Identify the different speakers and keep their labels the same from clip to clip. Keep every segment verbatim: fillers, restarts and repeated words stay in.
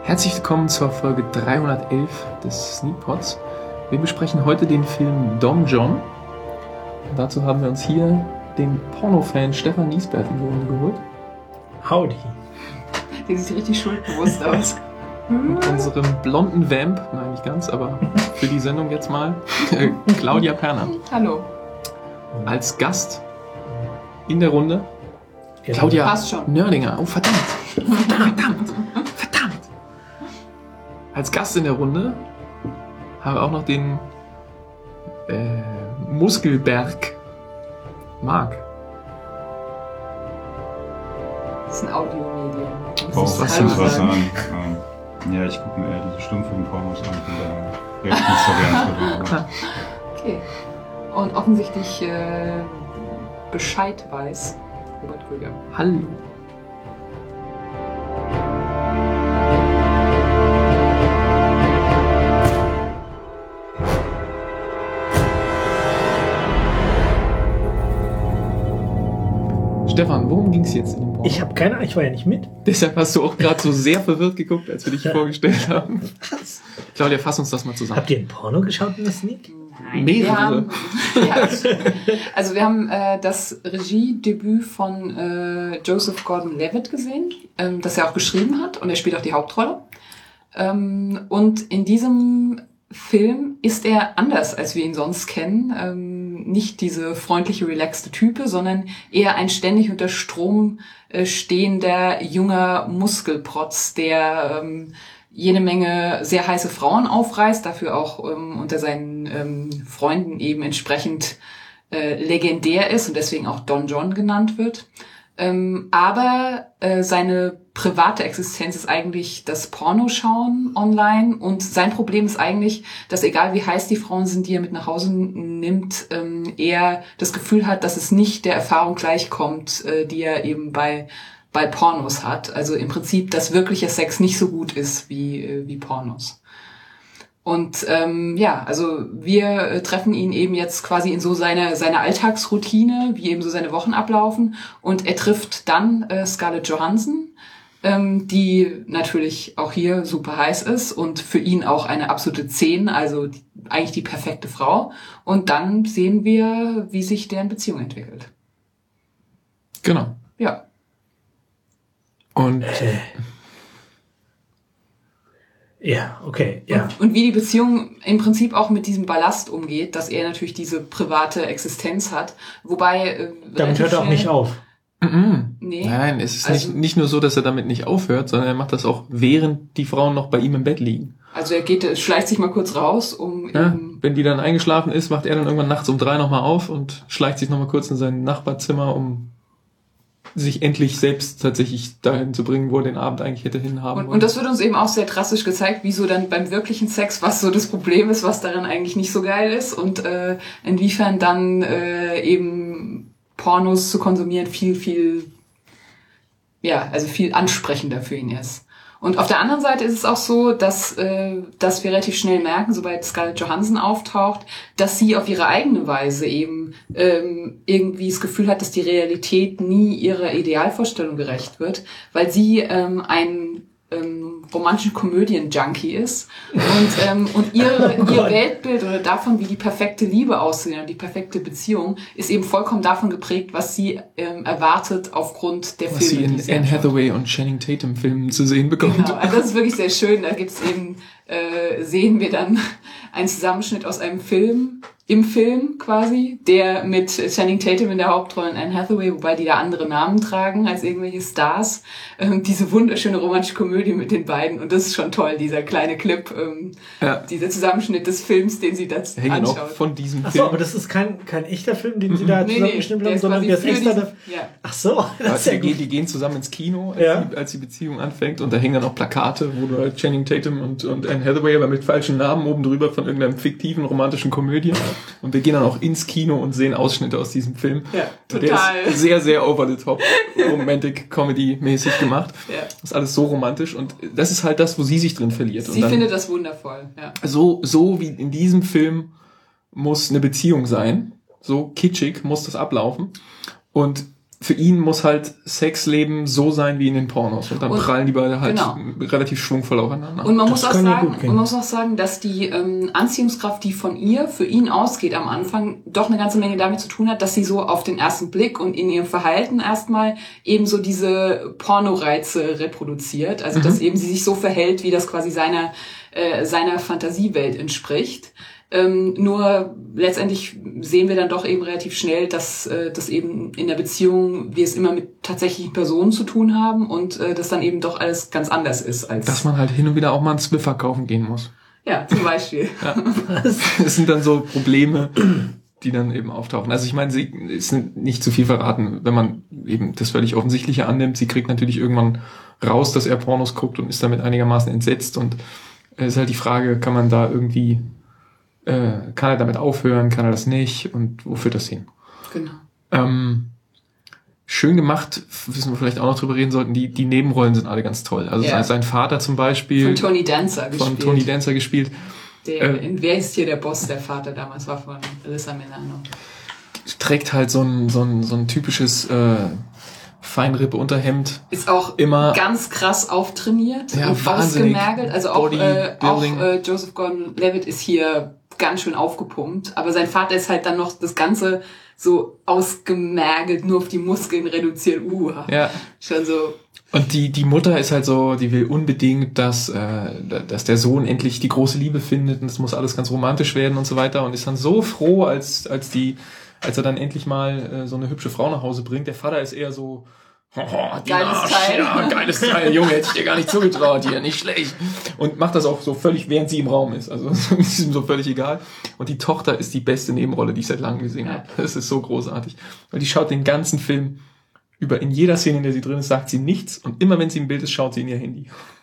Speaker 1: Herzlich willkommen zur Folge dreihundertelf des Sneakpods. Wir besprechen heute den Film Don Jon. Und dazu haben wir uns hier den Pornofan Stefan Niesbert in die Runde geholt.
Speaker 2: Howdy.
Speaker 3: Der sieht richtig schuldbewusst aus.
Speaker 1: Und unserem blonden Vamp, nein nicht ganz, aber für die Sendung jetzt mal, Claudia Perner.
Speaker 3: Hallo.
Speaker 1: Als Gast in der Runde
Speaker 2: Genau.
Speaker 1: Claudia
Speaker 3: Passt schon.
Speaker 1: Nördinger. Oh verdammt. Verdammt. Verdammt. Als Gast in der Runde haben wir auch noch den äh, Muskelberg Marc.
Speaker 3: Das ist ein Audiomedium.
Speaker 4: Oh,
Speaker 3: Das
Speaker 4: was
Speaker 3: ist
Speaker 4: soll
Speaker 3: halb
Speaker 4: ich was
Speaker 3: sagen.
Speaker 4: sagen? Ähm, ja, ich gucke mir eher diese Stummfilm-Pornos an, von daher redet nicht so gern darüber.
Speaker 3: Okay. Und offensichtlich äh, Bescheid weiß Robert Krüger.
Speaker 1: Hallo. Stefan, worum ging es jetzt in dem Porno?
Speaker 2: Ich habe keine Ahnung, ich war ja nicht mit.
Speaker 1: Deshalb hast du auch gerade so sehr verwirrt geguckt, als wir dich
Speaker 2: Ja.
Speaker 1: vorgestellt haben.
Speaker 2: Was?
Speaker 1: Claudia, fass uns das mal zusammen.
Speaker 2: Habt ihr ein Porno geschaut in der Sneak?
Speaker 3: Wir
Speaker 1: Mehrere.
Speaker 3: haben, ja, also wir haben äh, das Regiedebüt von äh, Joseph Gordon-Levitt gesehen, ähm, das er auch geschrieben hat, und er spielt auch die Hauptrolle. Ähm, und in diesem Film ist er anders, als wir ihn sonst kennen. Ähm, nicht diese freundliche, relaxte Type, sondern eher ein ständig unter Strom äh, stehender, junger Muskelprotz, der ähm, jede Menge sehr heiße Frauen aufreißt, dafür auch ähm, unter seinen ähm, Freunden eben entsprechend äh, legendär ist und deswegen auch Don Jon genannt wird. Ähm, aber äh, seine private Existenz ist eigentlich das Pornoschauen online, und sein Problem ist eigentlich, dass egal wie heiß die Frauen sind, die er mit nach Hause nimmt, ähm, er das Gefühl hat, dass es nicht der Erfahrung gleichkommt, äh, die er eben bei bei Pornos hat. Also im Prinzip, dass wirklicher Sex nicht so gut ist wie äh, wie Pornos. Und ähm, ja, also wir äh, treffen ihn eben jetzt quasi in so seine seine Alltagsroutine, wie eben so seine Wochen ablaufen, und er trifft dann äh, Scarlett Johansson, ähm, die natürlich auch hier super heiß ist und für ihn auch eine absolute zehn, also die, eigentlich die perfekte Frau. Und dann sehen wir, wie sich deren Beziehung entwickelt.
Speaker 1: Genau.
Speaker 3: Ja.
Speaker 1: Und
Speaker 2: Äh. Ja, okay, ja.
Speaker 3: Und, und wie die Beziehung im Prinzip auch mit diesem Ballast umgeht, dass er natürlich diese private Existenz hat, wobei... Äh,
Speaker 2: Damit hört er auch
Speaker 3: schnell-
Speaker 2: nicht auf.
Speaker 1: Mhm.
Speaker 3: Nee.
Speaker 1: Nein, es ist
Speaker 3: Also-
Speaker 1: nicht, nicht nur so, dass er damit nicht aufhört, sondern er macht das auch, während die Frauen noch bei ihm im Bett liegen.
Speaker 3: Also er geht, schleicht sich mal kurz raus, um
Speaker 1: Ja?
Speaker 3: eben,
Speaker 1: Wenn die dann eingeschlafen ist, macht er dann irgendwann nachts um drei nochmal auf und schleicht sich nochmal kurz in sein Nachbarzimmer, um sich endlich selbst tatsächlich dahin zu bringen, wo er den Abend eigentlich hätte hinhaben
Speaker 3: und,
Speaker 1: wollen.
Speaker 3: und das wird uns eben auch sehr drastisch gezeigt, wie so dann beim wirklichen Sex, was so das Problem ist, was daran eigentlich nicht so geil ist, und äh, inwiefern dann äh, eben Pornos zu konsumieren viel, viel, ja, also viel ansprechender für ihn ist. Und auf der anderen Seite ist es auch so, dass, äh, dass wir relativ schnell merken, sobald Scarlett Johansson auftaucht, dass sie auf ihre eigene Weise eben ähm, irgendwie das Gefühl hat, dass die Realität nie ihrer Idealvorstellung gerecht wird, weil sie ähm, ein ähm, romantischen Komödien-Junkie ist und, ähm, und ihre,
Speaker 2: Oh
Speaker 3: ihr
Speaker 2: Gott.
Speaker 3: Weltbild oder davon, wie die perfekte Liebe aussehen und die perfekte Beziehung, ist eben vollkommen davon geprägt, was sie ähm, erwartet aufgrund der
Speaker 1: was sie
Speaker 3: Filme,
Speaker 1: in
Speaker 3: die sie
Speaker 1: Anne
Speaker 3: anschaut.
Speaker 1: Hathaway und Channing Tatum Filmen zu sehen bekommt.
Speaker 3: Genau, also das ist wirklich sehr schön. Da gibt's eben, äh, sehen wir dann einen Zusammenschnitt aus einem Film, im Film quasi, der mit Channing Tatum in der Hauptrolle und Anne Hathaway, wobei die da andere Namen tragen als irgendwelche Stars, ähm, diese wunderschöne romantische Komödie mit den beiden, und das ist schon toll, dieser kleine Clip, ähm,
Speaker 1: Ja.
Speaker 3: dieser Zusammenschnitt des Films, den sie da
Speaker 1: Hängen auch
Speaker 3: anschaut.
Speaker 1: von diesem
Speaker 2: Ach so,
Speaker 1: Film.
Speaker 2: aber das ist kein, kein echter Film, den sie da
Speaker 3: Nee, nee,
Speaker 2: zusammengeschnitten
Speaker 3: der
Speaker 2: haben,
Speaker 3: ist
Speaker 2: sondern
Speaker 3: quasi
Speaker 2: der ist
Speaker 3: für
Speaker 2: extra...
Speaker 3: diesen-
Speaker 2: da-
Speaker 3: ja.
Speaker 2: Ach so, das ist
Speaker 1: Also
Speaker 2: ja
Speaker 1: die, gehen,
Speaker 2: gut.
Speaker 1: die gehen zusammen ins Kino, als,
Speaker 2: Ja.
Speaker 1: die, als die Beziehung anfängt, und da hängen dann auch Plakate, wo du halt Channing Tatum und, und Anne Hathaway, aber mit falschen Namen oben drüber von irgendeinem fiktiven romantischen Komödie. Und wir gehen dann auch ins Kino und sehen Ausschnitte aus diesem Film.
Speaker 3: Ja,
Speaker 1: Der
Speaker 3: total.
Speaker 1: ist sehr, sehr over the top, romantic Comedy mäßig gemacht.
Speaker 3: Ja.
Speaker 1: Das ist alles so romantisch, und das ist halt das, wo sie sich drin verliert.
Speaker 3: Sie
Speaker 1: und dann,
Speaker 3: findet das wundervoll, ja.
Speaker 1: so, so wie in diesem Film muss eine Beziehung sein. So kitschig muss das ablaufen. Und für ihn muss halt Sexleben so sein wie in den Pornos. Und dann
Speaker 3: Und,
Speaker 1: prallen die beide halt
Speaker 3: genau.
Speaker 1: relativ schwungvoll aufeinander.
Speaker 3: Und man
Speaker 2: Das
Speaker 3: muss auch
Speaker 2: kann ja
Speaker 3: sagen,
Speaker 2: gut gehen.
Speaker 3: und man muss auch sagen, dass die ähm, Anziehungskraft, die von ihr für ihn ausgeht am Anfang, doch eine ganze Menge damit zu tun hat, dass sie so auf den ersten Blick und in ihrem Verhalten erstmal eben so diese Pornoreize reproduziert. Also, dass eben sie sich so verhält, wie das quasi seiner, äh, seiner Fantasiewelt entspricht. Ähm, nur letztendlich sehen wir dann doch eben relativ schnell, dass äh, das eben in der Beziehung wir es immer mit tatsächlichen Personen zu tun haben und äh, das dann eben doch alles ganz anders ist als...
Speaker 1: Dass man halt hin und wieder auch mal einen Swiffer kaufen gehen muss.
Speaker 3: Ja, zum Beispiel.
Speaker 1: Ja. Das sind dann so Probleme, die dann eben auftauchen. Also ich meine, sie ist nicht zu viel verraten, wenn man eben das völlig Offensichtliche annimmt. Sie kriegt natürlich irgendwann raus, dass er Pornos guckt und ist damit einigermaßen entsetzt. Und es ist halt die Frage, kann man da irgendwie, äh, kann er damit aufhören, kann er das nicht und wo führt das hin?
Speaker 3: Genau.
Speaker 1: Ähm, schön gemacht, wissen wir vielleicht auch noch drüber reden sollten, die, die Nebenrollen sind alle ganz toll. Also
Speaker 3: Ja.
Speaker 1: sein Vater zum Beispiel.
Speaker 3: Von Tony Dancer
Speaker 1: Von
Speaker 3: gespielt.
Speaker 1: Tony Dancer gespielt.
Speaker 3: Der,
Speaker 1: Äh,
Speaker 3: in Wer ist hier der Boss? Der Vater damals war von Alyssa Milano.
Speaker 1: Trägt halt so ein, so ein, so ein typisches äh, Feinripp-Unterhemd.
Speaker 3: Ist auch
Speaker 1: Immer-
Speaker 3: ganz krass auftrainiert
Speaker 1: Ja,
Speaker 3: und
Speaker 1: wahnsinnig.
Speaker 3: ausgemergelt. Also auch, äh, auch
Speaker 1: Bodybuilding.
Speaker 3: äh, Joseph Gordon-Levitt ist hier ganz schön aufgepumpt. Aber sein Vater ist halt dann noch das Ganze so ausgemergelt, nur auf die Muskeln reduziert. Uh,
Speaker 1: Ja.
Speaker 3: schon so.
Speaker 1: Und die, die Mutter ist halt so, die will unbedingt, dass, äh, dass der Sohn endlich die große Liebe findet und es muss alles ganz romantisch werden und so weiter und ist dann so froh, als, als die, als er dann endlich mal äh, so eine hübsche Frau nach Hause bringt. Der Vater ist eher so, oh, die
Speaker 3: Geiles
Speaker 1: Arsch,
Speaker 3: Teil.
Speaker 1: ja, geiles Teil, Junge, hätte ich dir gar nicht zugetraut hier, nicht schlecht. Und macht das auch so völlig, während sie im Raum ist. Also ist ihm so völlig egal. Und die Tochter ist die beste Nebenrolle, die ich seit langem gesehen habe. Das ist so großartig. Weil die schaut den ganzen Film über, in jeder Szene, in der sie drin ist, sagt sie nichts. Und immer wenn sie im Bild ist, schaut sie in ihr Handy.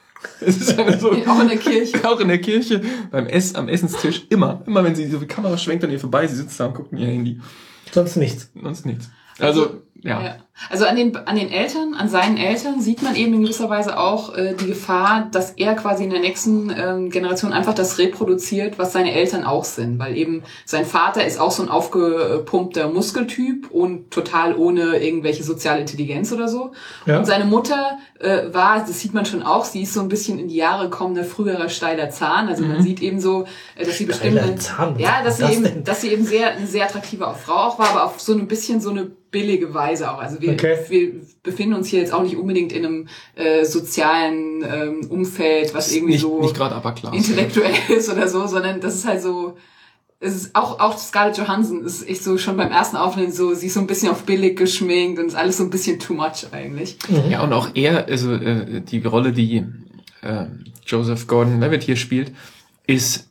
Speaker 1: Es ist eine so,
Speaker 3: Auch in der Kirche.
Speaker 1: auch in der Kirche, beim Ess, am Essenstisch, immer. Immer wenn sie so die Kamera schwenkt an ihr vorbei, sie sitzt da und guckt in ihr Handy.
Speaker 2: Sonst nichts.
Speaker 1: Sonst nichts. Also, ja.
Speaker 3: Ja. Also an den, an den Eltern, an seinen Eltern sieht man eben in gewisser Weise auch äh, die Gefahr, dass er quasi in der nächsten ähm, Generation einfach das reproduziert, was seine Eltern auch sind. Weil eben sein Vater ist auch so ein aufgepumpter Muskeltyp und total ohne irgendwelche soziale Intelligenz oder so.
Speaker 2: Ja.
Speaker 3: Und seine Mutter äh, war, das sieht man schon auch, sie ist so ein bisschen in die Jahre kommender, früherer steiler Zahn. Also man sieht eben so, äh, dass sie
Speaker 2: Steiler
Speaker 3: bestimmt...
Speaker 2: Zahn,
Speaker 3: Ja, dass
Speaker 2: was
Speaker 3: sie
Speaker 2: ist das
Speaker 3: eben,
Speaker 2: denn?
Speaker 3: dass sie eben sehr, eine sehr attraktive Frau auch war, aber auf so ein bisschen so eine billige Weise auch. Also wir,
Speaker 2: Okay.
Speaker 3: wir befinden uns hier jetzt auch nicht unbedingt in einem äh, sozialen ähm, Umfeld, was irgendwie
Speaker 1: Nicht,
Speaker 3: so
Speaker 1: nicht gerade Upper Class.
Speaker 3: intellektuell ist oder so, sondern das ist halt so, es ist auch, auch Scarlett Johansson ist echt so schon beim ersten Aufnehmen so, sie ist so ein bisschen auf billig geschminkt und ist alles so ein bisschen too much eigentlich.
Speaker 1: Ja, und auch er, also äh, die Rolle, die äh, Joseph Gordon-Levitt hier spielt, ist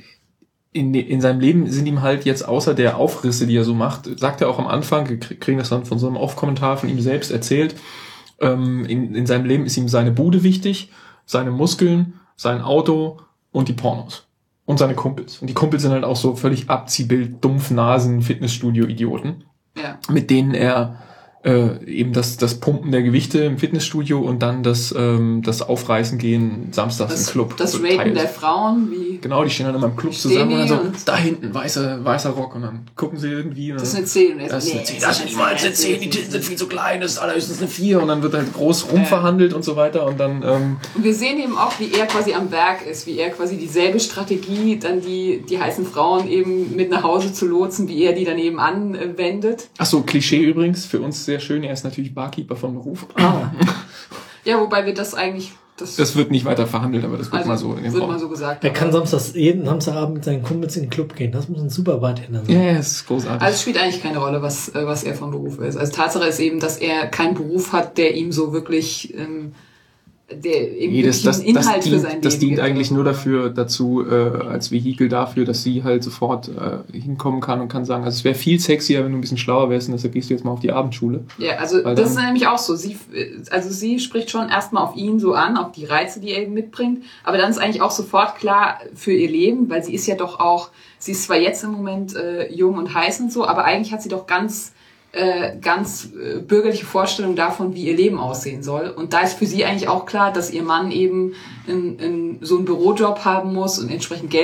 Speaker 1: in, in seinem Leben sind ihm halt jetzt außer der Aufrisse, die er so macht, sagt er auch am Anfang, wir kriegen das dann von so einem Off-Kommentar von ihm selbst erzählt, ähm, in, in seinem Leben ist ihm seine Bude wichtig, seine Muskeln, sein Auto und die Pornos. Und seine Kumpels. Und die Kumpels sind halt auch so völlig Abziehbild, Dumpfnasen, Fitnessstudio-Idioten,
Speaker 3: Ja.
Speaker 1: mit denen er äh, eben das, das Pumpen der Gewichte im Fitnessstudio und dann das, ähm, das Aufreißen gehen samstags
Speaker 3: Das,
Speaker 1: im Club.
Speaker 3: das
Speaker 1: so
Speaker 3: Raten
Speaker 1: teilt.
Speaker 3: der Frauen, wie,
Speaker 1: Genau, die stehen dann immer im Club
Speaker 3: Stehen
Speaker 1: zusammen und dann
Speaker 3: die
Speaker 1: so,
Speaker 3: und-
Speaker 1: da hinten, weißer, weißer Rock und dann gucken sie irgendwie. Und
Speaker 3: das ist
Speaker 1: dann,
Speaker 3: eine zehn. Und er
Speaker 1: das
Speaker 3: so,
Speaker 1: ist eine
Speaker 3: nee,
Speaker 1: zehn, das ist niemals eine zehn, die Titten sind viel zu klein, das ist allerhöchstens eine vier und dann wird halt groß rumverhandelt und so weiter und dann, ähm,
Speaker 3: Und wir sehen eben auch, wie er quasi am Werk ist, wie er quasi dieselbe Strategie, dann die, die heißen Frauen eben mit nach Hause zu lotsen, wie er die dann eben anwendet.
Speaker 1: ach so, Klischee übrigens, für uns sehr schön, er ist natürlich Barkeeper von Beruf.
Speaker 2: Ah,
Speaker 3: Ja, wobei wir das eigentlich, das,
Speaker 1: Das wird nicht weiter verhandelt, aber das wird
Speaker 3: also,
Speaker 1: mal so in den
Speaker 3: wird
Speaker 1: Raum.
Speaker 3: mal so gesagt.
Speaker 2: er
Speaker 3: aber-
Speaker 2: kann samstags, jeden Samstagabend mit seinen Kumpels in den Club gehen. Das muss ein super Bartender sein.
Speaker 1: Ja, ja, das ist großartig.
Speaker 3: Also es spielt eigentlich keine Rolle, was, äh, was er von Beruf ist. Also Tatsache ist eben, dass er keinen Beruf hat, der ihm so wirklich, ähm, der irgendwie
Speaker 1: Nee, das, das,
Speaker 3: einen Inhalt
Speaker 1: das
Speaker 3: für
Speaker 1: dient,
Speaker 3: sein
Speaker 1: das
Speaker 3: Leben
Speaker 1: dient
Speaker 3: gibt.
Speaker 1: eigentlich nur dafür, dazu, äh, als Vehikel dafür, dass sie halt sofort äh, hinkommen kann und kann sagen, also es wäre viel sexier, wenn du ein bisschen schlauer wärst und deshalb gehst du jetzt mal auf die Abendschule.
Speaker 3: Ja, also
Speaker 1: Weil
Speaker 3: das ist
Speaker 1: dann-
Speaker 3: nämlich auch so. Sie, also sie spricht schon erstmal auf ihn so an, auf die Reize, die er eben mitbringt. Aber dann ist eigentlich auch sofort klar für ihr Leben, weil sie ist ja doch auch, sie ist zwar jetzt im Moment äh, jung und heiß und so, aber eigentlich hat sie doch ganz äh, ganz äh, bürgerliche Vorstellung davon, wie ihr Leben aussehen soll. Und da ist für sie eigentlich auch klar, dass ihr Mann eben in, in so einen Bürojob haben muss und entsprechend Geld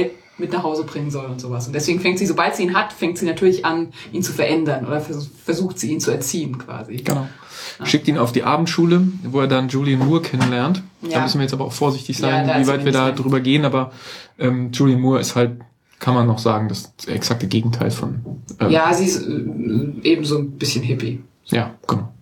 Speaker 3: mit nach Hause bringen soll und sowas. Und deswegen fängt sie, sobald sie ihn hat, fängt sie natürlich an, ihn zu verändern oder vers- versucht sie ihn zu erziehen quasi.
Speaker 1: Genau. Ja. Schickt ihn auf die Abendschule, wo er dann Julianne Moore kennenlernt. Ja. Da müssen wir jetzt aber auch vorsichtig sein, ja, wie weit wir da sein. drüber gehen. Aber ähm, Julianne Moore ist halt, kann man noch sagen, das exakte Gegenteil von... Ähm,
Speaker 3: ja, sie ist äh, eben so ein bisschen Hippie.
Speaker 1: Ja, genau.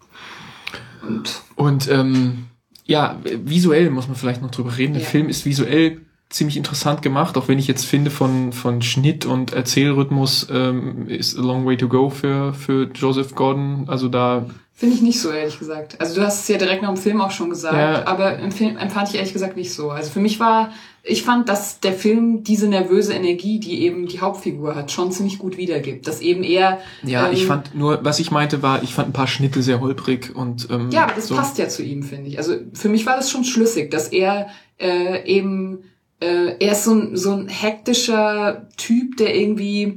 Speaker 1: Und, und ähm, ja, visuell muss man vielleicht noch drüber reden. Der ja. Film ist visuell ziemlich interessant gemacht, auch wenn ich jetzt finde, von von Schnitt und Erzählrhythmus ähm, ist a long way to go für für Joseph Gordon. Also da
Speaker 3: finde ich nicht so, ehrlich gesagt. Also du hast es ja direkt nach dem Film auch schon gesagt, ja. aber im Film empfand ich ehrlich gesagt nicht so. Also für mich war, ich fand, dass der Film diese nervöse Energie, die eben die Hauptfigur hat, schon ziemlich gut wiedergibt. Dass eben eher...
Speaker 1: Ja, ähm, ich fand nur, was ich meinte war, ich fand ein paar Schnitte sehr holprig und... Ähm,
Speaker 3: ja, aber das
Speaker 1: so.
Speaker 3: passt ja zu ihm, finde ich. Also für mich war das schon schlüssig, dass er äh, eben... Äh, er ist so ein, so ein hektischer Typ, der irgendwie...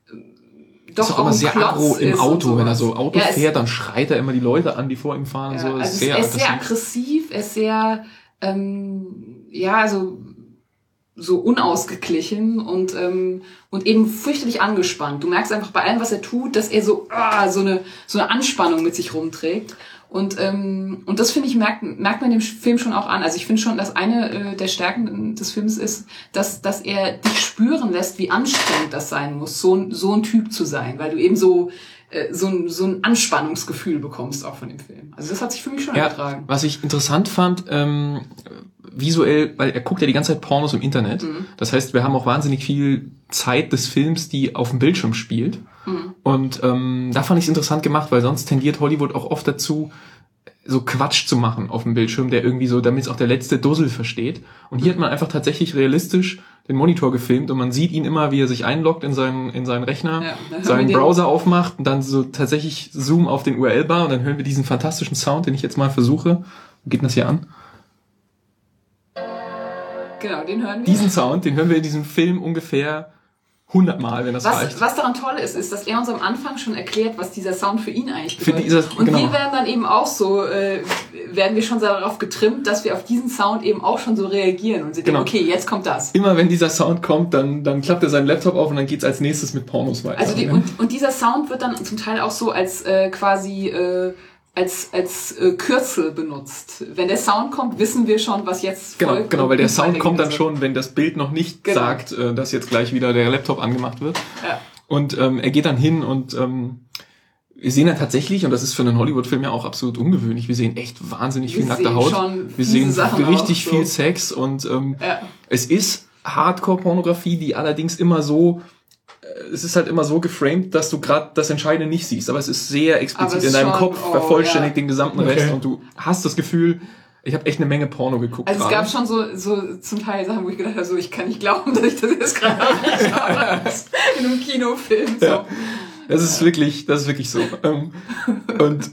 Speaker 1: Doch ist auch immer sehr aggro im Auto, wenn er so Auto ja, fährt, dann schreit er immer die Leute an, die vor ihm fahren.
Speaker 3: Ja,
Speaker 1: so.
Speaker 3: Also
Speaker 1: ist
Speaker 3: es,
Speaker 1: sehr
Speaker 3: er ist sehr aggressiv, er ist sehr, ähm, ja, also so unausgeglichen und ähm, und eben fürchterlich angespannt. Du merkst einfach bei allem, was er tut, dass er so ah, so eine so eine Anspannung mit sich rumträgt. Und ähm, und das finde ich merkt merkt man dem Film schon auch an. Also ich finde schon, dass eine äh, der Stärken des Films ist, dass dass er dich spüren lässt, wie anstrengend das sein muss, so so ein Typ zu sein, weil du eben so äh, so ein so ein Anspannungsgefühl bekommst auch von dem Film. Also das hat sich für mich schon
Speaker 1: ja,
Speaker 3: übertragen.
Speaker 1: Was ich interessant fand, ähm, visuell, weil er guckt ja die ganze Zeit Pornos im Internet. Mhm. Das heißt, wir haben auch wahnsinnig viel Zeit des Films, die auf dem Bildschirm spielt. Mhm. Und ähm, da fand ich es interessant gemacht, weil sonst tendiert Hollywood auch oft dazu, so Quatsch zu machen auf dem Bildschirm, der irgendwie so, damit es auch der letzte Dussel versteht. Und hier hat man einfach tatsächlich realistisch den Monitor gefilmt und man sieht ihn immer, wie er sich einloggt in seinen in seinen Rechner, ja, seinen Browser aufmacht und dann so tatsächlich Zoom auf den U R L-Bar und dann hören wir diesen fantastischen Sound, den ich jetzt mal versuche. Wo geht denn das hier an?
Speaker 3: Genau, den hören wir.
Speaker 1: Diesen Sound, den hören wir in diesem Film ungefähr hundertmal, wenn das
Speaker 3: was,
Speaker 1: reicht.
Speaker 3: Was daran toll ist, ist, dass er uns am Anfang schon erklärt, was dieser Sound für ihn eigentlich
Speaker 1: bedeutet. Für dieser,
Speaker 3: und
Speaker 1: genau.
Speaker 3: wir werden dann eben auch so, äh, werden wir schon darauf getrimmt, dass wir auf diesen Sound eben auch schon so reagieren und sie
Speaker 1: genau.
Speaker 3: denken, okay, jetzt kommt das.
Speaker 1: Immer wenn dieser Sound kommt, dann, dann klappt er seinen Laptop auf und dann geht's als nächstes mit Pornos weiter.
Speaker 3: Also die, und, und dieser Sound wird dann zum Teil auch so als äh, quasi äh, als als äh, Kürzel benutzt. Wenn der Sound kommt, wissen wir schon, was jetzt
Speaker 1: genau,
Speaker 3: folgt.
Speaker 1: Genau, weil der Sound kommt dann schon, wenn das Bild noch nicht genau. sagt, äh, dass jetzt gleich wieder der Laptop angemacht wird.
Speaker 3: Ja.
Speaker 1: Und ähm, er geht dann hin und ähm, wir sehen dann tatsächlich, und das ist für einen Hollywood-Film ja auch absolut ungewöhnlich, wir sehen echt wahnsinnig wir viel nackte Haut. Wir sehen Sachen richtig auch, viel so. Sex und ähm, ja. es ist Hardcore-Pornografie, die allerdings immer so es ist halt immer so geframed, dass du gerade das Entscheidende nicht siehst, aber es ist sehr explizit ist in deinem schon, Kopf, oh, vervollständigt ja. den gesamten okay. Rest und du hast das Gefühl, ich habe echt eine Menge Porno geguckt.
Speaker 3: Also
Speaker 1: gerade.
Speaker 3: Es gab schon so so zum Teil Sachen, wo ich gedacht habe, so ich kann nicht glauben, dass ich das jetzt gerade habe in einem Kinofilm. So.
Speaker 1: Ja. Das ist wirklich, das ist wirklich so. Und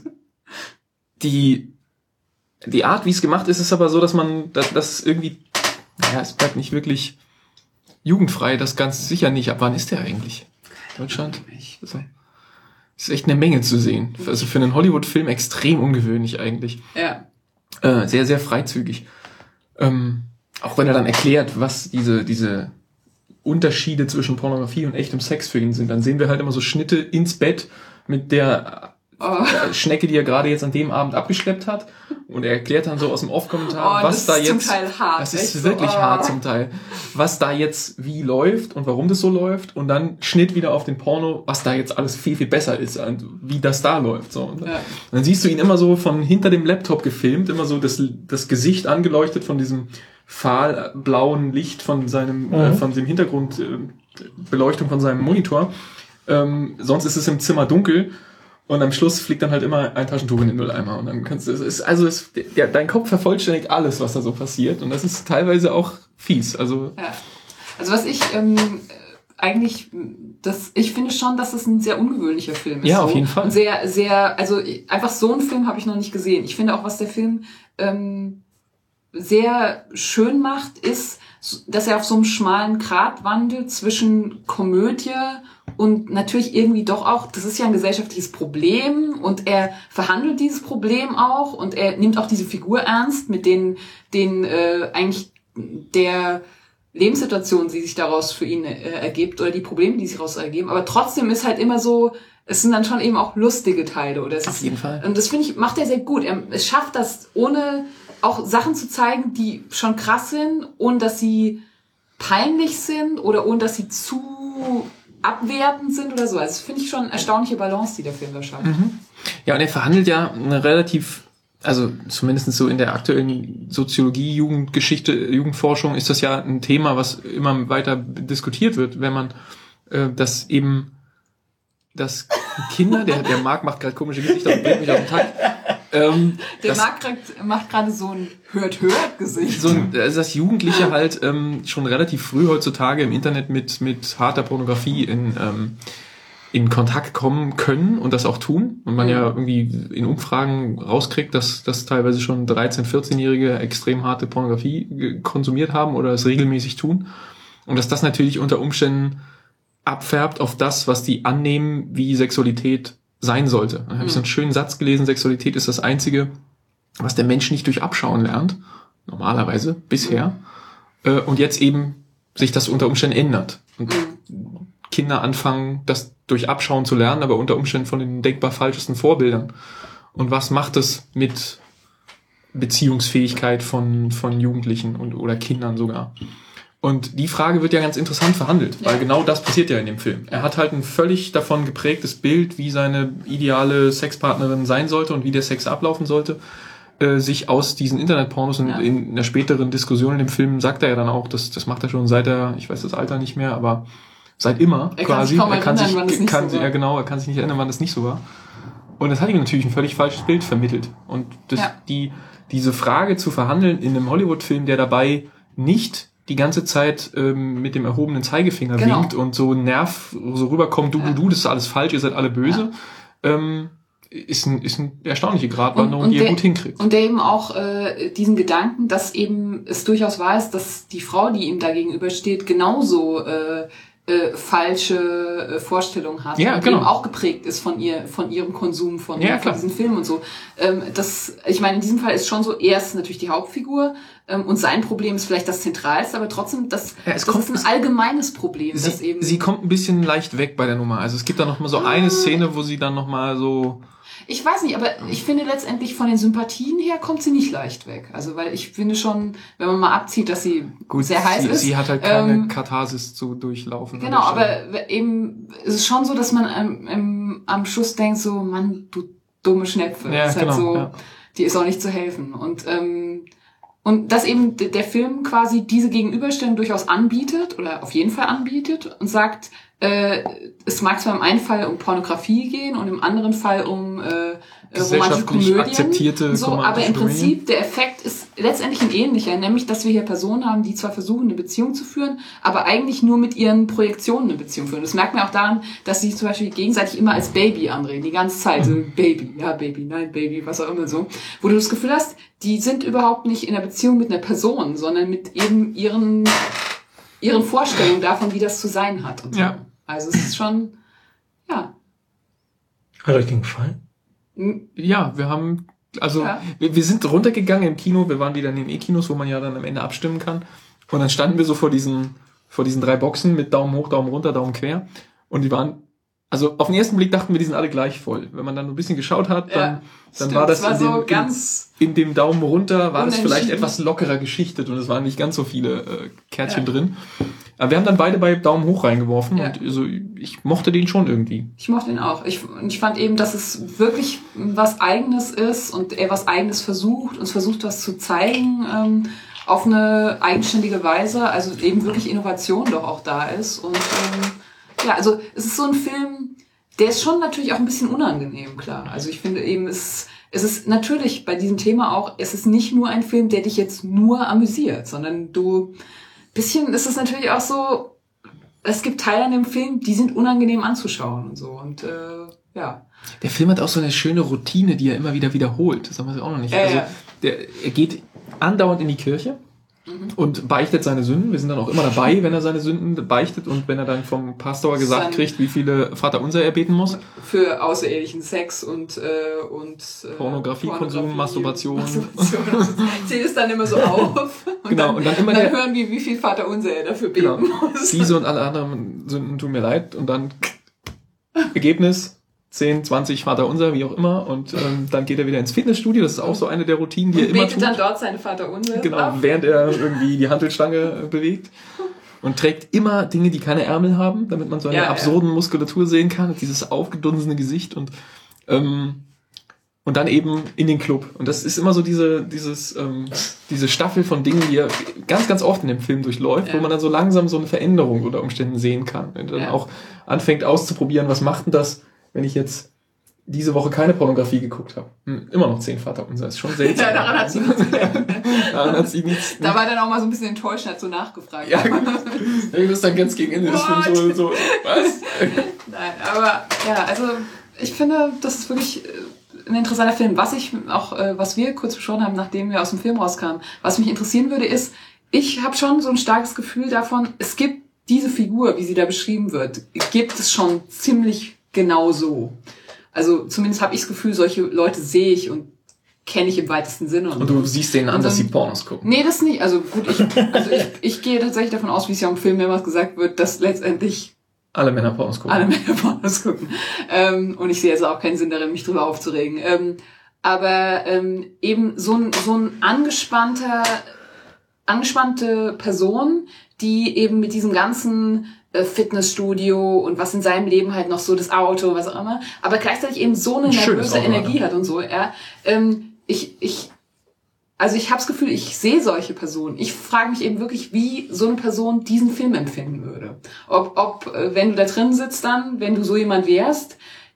Speaker 1: die die Art, wie es gemacht ist, ist aber so, dass man, dass, dass irgendwie, naja, es bleibt nicht wirklich jugendfrei, das ganz sicher nicht. Ab wann ist der eigentlich? Deutschland? Also, ist echt eine Menge zu sehen. Also für einen Hollywood-Film extrem ungewöhnlich eigentlich.
Speaker 3: Ja.
Speaker 1: Äh, sehr, sehr freizügig. Ähm, auch wenn er dann erklärt, was diese, diese Unterschiede zwischen Pornografie und echtem Sex für ihn sind, dann sehen wir halt immer so Schnitte ins Bett mit der oh. Schnecke, die er gerade jetzt an dem Abend abgeschleppt hat. Und er erklärt dann so aus dem Off-Kommentar,
Speaker 3: oh,
Speaker 1: was da jetzt...
Speaker 3: Das ist zum Teil hart.
Speaker 1: Das ist wirklich so, oh. hart zum Teil. Was da jetzt wie läuft und warum das so läuft. Und dann Schnitt wieder auf den Porno, was da jetzt alles viel, viel besser ist und wie das da läuft. So. Und dann, ja. dann siehst du ihn immer so von hinter dem Laptop gefilmt, immer so das, das Gesicht angeleuchtet von diesem fahlblauen Licht von seinem, mhm. äh, von dem Hintergrundbeleuchtung äh, von seinem Monitor. Ähm, sonst ist es im Zimmer dunkel. Und am Schluss fliegt dann halt immer ein Taschentuch in den Mülleimer. Und dann kannst du, es ist, also es, ja, dein Kopf vervollständigt alles, was da so passiert. Und das ist teilweise auch fies. Also,
Speaker 3: ja. also was ich ähm, eigentlich, das, ich finde schon, dass es ein sehr ungewöhnlicher Film ist.
Speaker 1: Ja,
Speaker 3: so.
Speaker 1: auf jeden Fall.
Speaker 3: Und sehr, sehr, also einfach so einen Film habe ich noch nicht gesehen. Ich finde auch, was der Film ähm, sehr schön macht, ist, dass er auf so einem schmalen Grat wandelt zwischen Komödie und natürlich irgendwie doch auch, das ist ja ein gesellschaftliches Problem und er verhandelt dieses Problem auch und er nimmt auch diese Figur ernst, mit denen, denen äh, eigentlich der Lebenssituation, die sich daraus für ihn äh, ergibt oder die Probleme, die sich daraus ergeben. Aber trotzdem ist halt immer so, es sind dann schon eben auch lustige Teile. Oder es
Speaker 1: Auf
Speaker 3: ist,
Speaker 1: jeden Fall.
Speaker 3: Und das finde ich, macht er sehr gut. Er es schafft das, ohne auch Sachen zu zeigen, die schon krass sind, ohne dass sie peinlich sind oder ohne dass sie zu abwertend sind oder so. Also das finde ich schon eine erstaunliche Balance, die der Film da schafft.
Speaker 1: Mhm. Ja, und er verhandelt ja eine relativ, also zumindest so in der aktuellen Soziologie, Jugendgeschichte, Jugendforschung ist das ja ein Thema, was immer weiter diskutiert wird, wenn man äh, das eben, dass Kinder, der, der Marc macht gerade komische Gesichter und bringt mich auf den Takt. Ähm,
Speaker 3: der
Speaker 1: dass,
Speaker 3: Marc macht gerade so ein Hört-Hört-Gesicht.
Speaker 1: so ein, also dass Jugendliche halt ähm, schon relativ früh heutzutage im Internet mit mit harter Pornografie in ähm, in Kontakt kommen können und das auch tun. Und man
Speaker 3: Mhm.
Speaker 1: ja irgendwie in Umfragen rauskriegt, dass dass teilweise schon dreizehn-, vierzehnjährige extrem harte Pornografie ge- konsumiert haben oder es regelmäßig tun. Und dass das natürlich unter Umständen abfärbt auf das, was die annehmen, wie Sexualität sein sollte. Dann habe ich so einen schönen Satz gelesen, Sexualität ist das Einzige, was der Mensch nicht durch Abschauen lernt, normalerweise, bisher, äh, und jetzt eben sich das unter Umständen ändert. Und Kinder anfangen, das durch Abschauen zu lernen, aber unter Umständen von den denkbar falschesten Vorbildern. Und was macht es mit Beziehungsfähigkeit von, von Jugendlichen und, oder Kindern sogar? Und die Frage wird ja ganz interessant verhandelt, weil
Speaker 3: Ja.
Speaker 1: genau das passiert ja in dem Film. Er hat halt ein völlig davon geprägtes Bild, wie seine ideale Sexpartnerin sein sollte und wie der Sex ablaufen sollte, äh, sich aus diesen Internetpornos und
Speaker 3: Ja.
Speaker 1: in einer späteren Diskussion in dem Film sagt er ja dann auch, das, das macht er schon seit er, ich weiß das Alter nicht mehr, aber seit immer
Speaker 3: Er kann
Speaker 1: quasi.
Speaker 3: sich kaum
Speaker 1: er kann
Speaker 3: erinnern,
Speaker 1: sich,
Speaker 3: wann es nicht
Speaker 1: kann,
Speaker 3: so war.
Speaker 1: Ja genau, er kann sich nicht erinnern, wann das nicht so war. Und das hat ihm natürlich ein völlig falsches Bild vermittelt. Und das,
Speaker 3: Ja.
Speaker 1: die, diese Frage zu verhandeln in einem Hollywood-Film, der dabei nicht die ganze Zeit ähm, mit dem erhobenen Zeigefinger
Speaker 3: Genau.
Speaker 1: winkt und so nerv, so rüberkommt, du,
Speaker 3: Ja.
Speaker 1: du, du, das ist alles falsch, ihr seid alle böse, ähm, ist ein, ist ein erstaunliche Gratwanderung, die er
Speaker 3: der,
Speaker 1: gut hinkriegt.
Speaker 3: Und der eben auch äh, diesen Gedanken, dass eben es durchaus wahr ist, dass die Frau, die ihm da gegenübersteht, genauso äh, äh, falsche äh, Vorstellungen hat.
Speaker 1: Ja,
Speaker 3: und
Speaker 1: genau.
Speaker 3: eben auch geprägt ist von ihr, von ihrem Konsum, von,
Speaker 1: Ja,
Speaker 3: von
Speaker 1: klar.
Speaker 3: diesen Filmen und so. Ähm, das, ich meine, in diesem Fall ist schon so, er ist natürlich die Hauptfigur ähm, und sein Problem ist vielleicht das Zentralste, aber trotzdem, das,
Speaker 1: Ja, es
Speaker 3: das
Speaker 1: kommt-
Speaker 3: ist ein allgemeines Problem. das
Speaker 1: Sie,
Speaker 3: eben
Speaker 1: sie kommt ein bisschen leicht weg bei der Nummer. Also es gibt da noch mal so eine Szene, wo sie dann noch mal so...
Speaker 3: Ich weiß nicht, aber ich finde letztendlich von den Sympathien her kommt sie nicht leicht weg. Also weil ich finde schon, wenn man mal abzieht, dass sie
Speaker 1: Gut,
Speaker 3: sehr heiß
Speaker 1: sie,
Speaker 3: ist.
Speaker 1: sie hat halt keine
Speaker 3: ähm,
Speaker 1: Katharsis zu durchlaufen. an
Speaker 3: Genau,
Speaker 1: der Stelle.
Speaker 3: aber eben es ist schon so, dass man am, am, am Schluss denkt so, Mann, du dumme Schnepfe.
Speaker 1: Ja,
Speaker 3: ist
Speaker 1: genau,
Speaker 3: halt so,
Speaker 1: ja.
Speaker 3: die ist auch nicht zu helfen. Und ähm, und dass eben d- der Film quasi diese Gegenüberstellung durchaus anbietet oder auf jeden Fall anbietet und sagt, äh, es mag zwar im einen Fall um Pornografie gehen und im anderen Fall um äh, äh, romantische
Speaker 1: Gesellschaftlich
Speaker 3: Komödien.
Speaker 1: akzeptierte
Speaker 3: so, aber
Speaker 1: romantische
Speaker 3: im
Speaker 1: Komödien.
Speaker 3: Prinzip der Effekt ist letztendlich ein ähnlicher, nämlich dass wir hier Personen haben, die zwar versuchen, eine Beziehung zu führen, aber eigentlich nur mit ihren Projektionen eine Beziehung führen. Das merkt man auch daran, dass sie zum Beispiel gegenseitig immer als Baby anreden, die ganze Zeit. So, Baby, ja Baby, nein Baby, was auch immer so. Wo du das Gefühl hast, die sind überhaupt nicht in einer Beziehung mit einer Person, sondern mit eben ihren, ihren Vorstellungen davon, wie das zu sein hat. Und so.
Speaker 1: Ja.
Speaker 3: Also es ist schon, ja.
Speaker 2: Hat euch den gefallen?
Speaker 1: Ja, wir haben, also
Speaker 3: Ja.
Speaker 1: wir, wir sind runtergegangen im Kino, wir waren wieder in den E-Kinos, wo man ja dann am Ende abstimmen kann. Und dann standen wir so vor diesen, vor diesen drei Boxen mit Daumen hoch, Daumen runter, Daumen quer. Und die waren, also auf den ersten Blick dachten wir, die sind alle gleich voll. Wenn man dann ein bisschen geschaut hat, dann,
Speaker 3: Ja,
Speaker 1: dann
Speaker 3: stimmt.
Speaker 1: war das
Speaker 3: Es war
Speaker 1: in, dem,
Speaker 3: so
Speaker 1: in,
Speaker 3: ganz
Speaker 1: in dem Daumen runter, war das vielleicht
Speaker 3: unentschieden.
Speaker 1: etwas lockerer geschichtet und es waren nicht ganz so viele äh, Kärtchen
Speaker 3: Ja.
Speaker 1: drin. Aber wir haben dann beide bei Daumen hoch reingeworfen
Speaker 3: Ja.
Speaker 1: und so, ich mochte den schon irgendwie.
Speaker 3: Ich mochte ihn auch. Ich, und ich fand eben, dass es wirklich was Eigenes ist und er was Eigenes versucht und versucht, was zu zeigen ähm, auf eine eigenständige Weise. Also eben wirklich Innovation doch auch da ist. Und ähm, ja, also es ist so ein Film, der ist schon natürlich auch ein bisschen unangenehm, klar. Also ich finde eben, es, es ist natürlich bei diesem Thema auch, es ist nicht nur ein Film, der dich jetzt nur amüsiert, sondern du, bisschen ist es natürlich auch so, es gibt Teile an dem Film, die sind unangenehm anzuschauen und so. Und äh, ja.
Speaker 1: Der Film hat auch so eine schöne Routine, die er immer wieder wiederholt. Das haben wir auch noch nicht.
Speaker 3: Ja,
Speaker 1: also
Speaker 3: ja.
Speaker 1: Der, er geht andauernd in die Kirche und beichtet seine Sünden. Wir sind dann auch immer dabei, wenn er seine Sünden beichtet und wenn er dann vom Pastor gesagt
Speaker 3: Sein-
Speaker 1: kriegt, wie viele Vaterunser er beten muss.
Speaker 3: Für außerehelichen Sex und äh, und äh,
Speaker 1: Pornografiekonsum,
Speaker 3: Pornografie,
Speaker 1: Masturbation.
Speaker 3: Masturbation. Zählt es dann immer so auf. Und
Speaker 1: genau,
Speaker 3: dann,
Speaker 1: und dann immer
Speaker 3: dann
Speaker 1: der,
Speaker 3: hören wir, wie viel Vater unser er dafür beten
Speaker 1: genau,
Speaker 3: muss.
Speaker 1: diese und alle anderen Sünden tun mir leid und dann Ergebnis zehn, zwanzig Vater unser, wie auch immer und ähm, dann geht er wieder ins Fitnessstudio, das ist auch so eine der Routinen, die
Speaker 3: und
Speaker 1: er immer
Speaker 3: betet
Speaker 1: tut.
Speaker 3: dann dort seine Vater unser
Speaker 1: Genau,
Speaker 3: ab.
Speaker 1: während er irgendwie die Hantelstange äh, bewegt. Und trägt immer Dinge, die keine Ärmel haben, damit man so eine
Speaker 3: Ja,
Speaker 1: absurden ja. Muskulatur sehen kann. Dieses aufgedunsene Gesicht und ähm, und dann eben in den Club. Und das ist immer so diese dieses ähm, diese Staffel von Dingen, die er ganz, ganz oft in dem Film durchläuft, ja. wo man dann so langsam so eine Veränderung unter Umständen sehen kann. Wenn dann ja. auch anfängt auszuprobieren, was macht denn das, wenn ich jetzt diese Woche keine Pornografie geguckt habe. Hm, immer noch zehn Vater unser, ist schon seltsam.
Speaker 3: Ja, daran hat sie nichts
Speaker 1: daran hat sie nichts.
Speaker 3: Da war dann auch mal so ein bisschen enttäuscht, hat so nachgefragt.
Speaker 1: Ja, das ist dann ganz gegen Ende des Films so, so, was?
Speaker 3: Nein, aber ja, also ich finde, das ist wirklich ein interessanter Film. Was ich auch, was wir kurz besprochen haben, nachdem wir aus dem Film rauskamen, was mich interessieren würde, ist, ich habe schon so ein starkes Gefühl davon, es gibt diese Figur, wie sie da beschrieben wird, gibt es schon ziemlich genau so. Also zumindest habe ich das Gefühl, solche Leute sehe ich und kenne ich im weitesten Sinne. Und,
Speaker 1: und du siehst denen an,
Speaker 3: dann,
Speaker 1: dass sie Pornos gucken.
Speaker 3: Nee, das nicht. Also gut, ich, also ich, ich gehe tatsächlich davon aus, wie es ja im Film mehrmals gesagt wird, dass letztendlich
Speaker 1: alle Männer Pornos gucken.
Speaker 3: Alle Männer Pornos gucken. Ähm, und ich sehe jetzt auch keinen Sinn darin, mich drüber aufzuregen. Ähm, aber ähm, eben so ein, so ein angespannter, angespannte Person, die eben mit diesem ganzen Fitnessstudio und was in seinem Leben halt noch so das Auto, was auch immer, aber gleichzeitig eben so eine
Speaker 1: ein
Speaker 3: nervöse Energie
Speaker 1: Auto.
Speaker 3: hat und so. Ja, ähm, ich, ich, also ich habe das Gefühl, ich sehe solche Personen. Ich frage mich eben wirklich, wie so eine Person diesen Film empfinden würde. Ob, ob, wenn du da drin sitzt dann, wenn du so jemand wärst,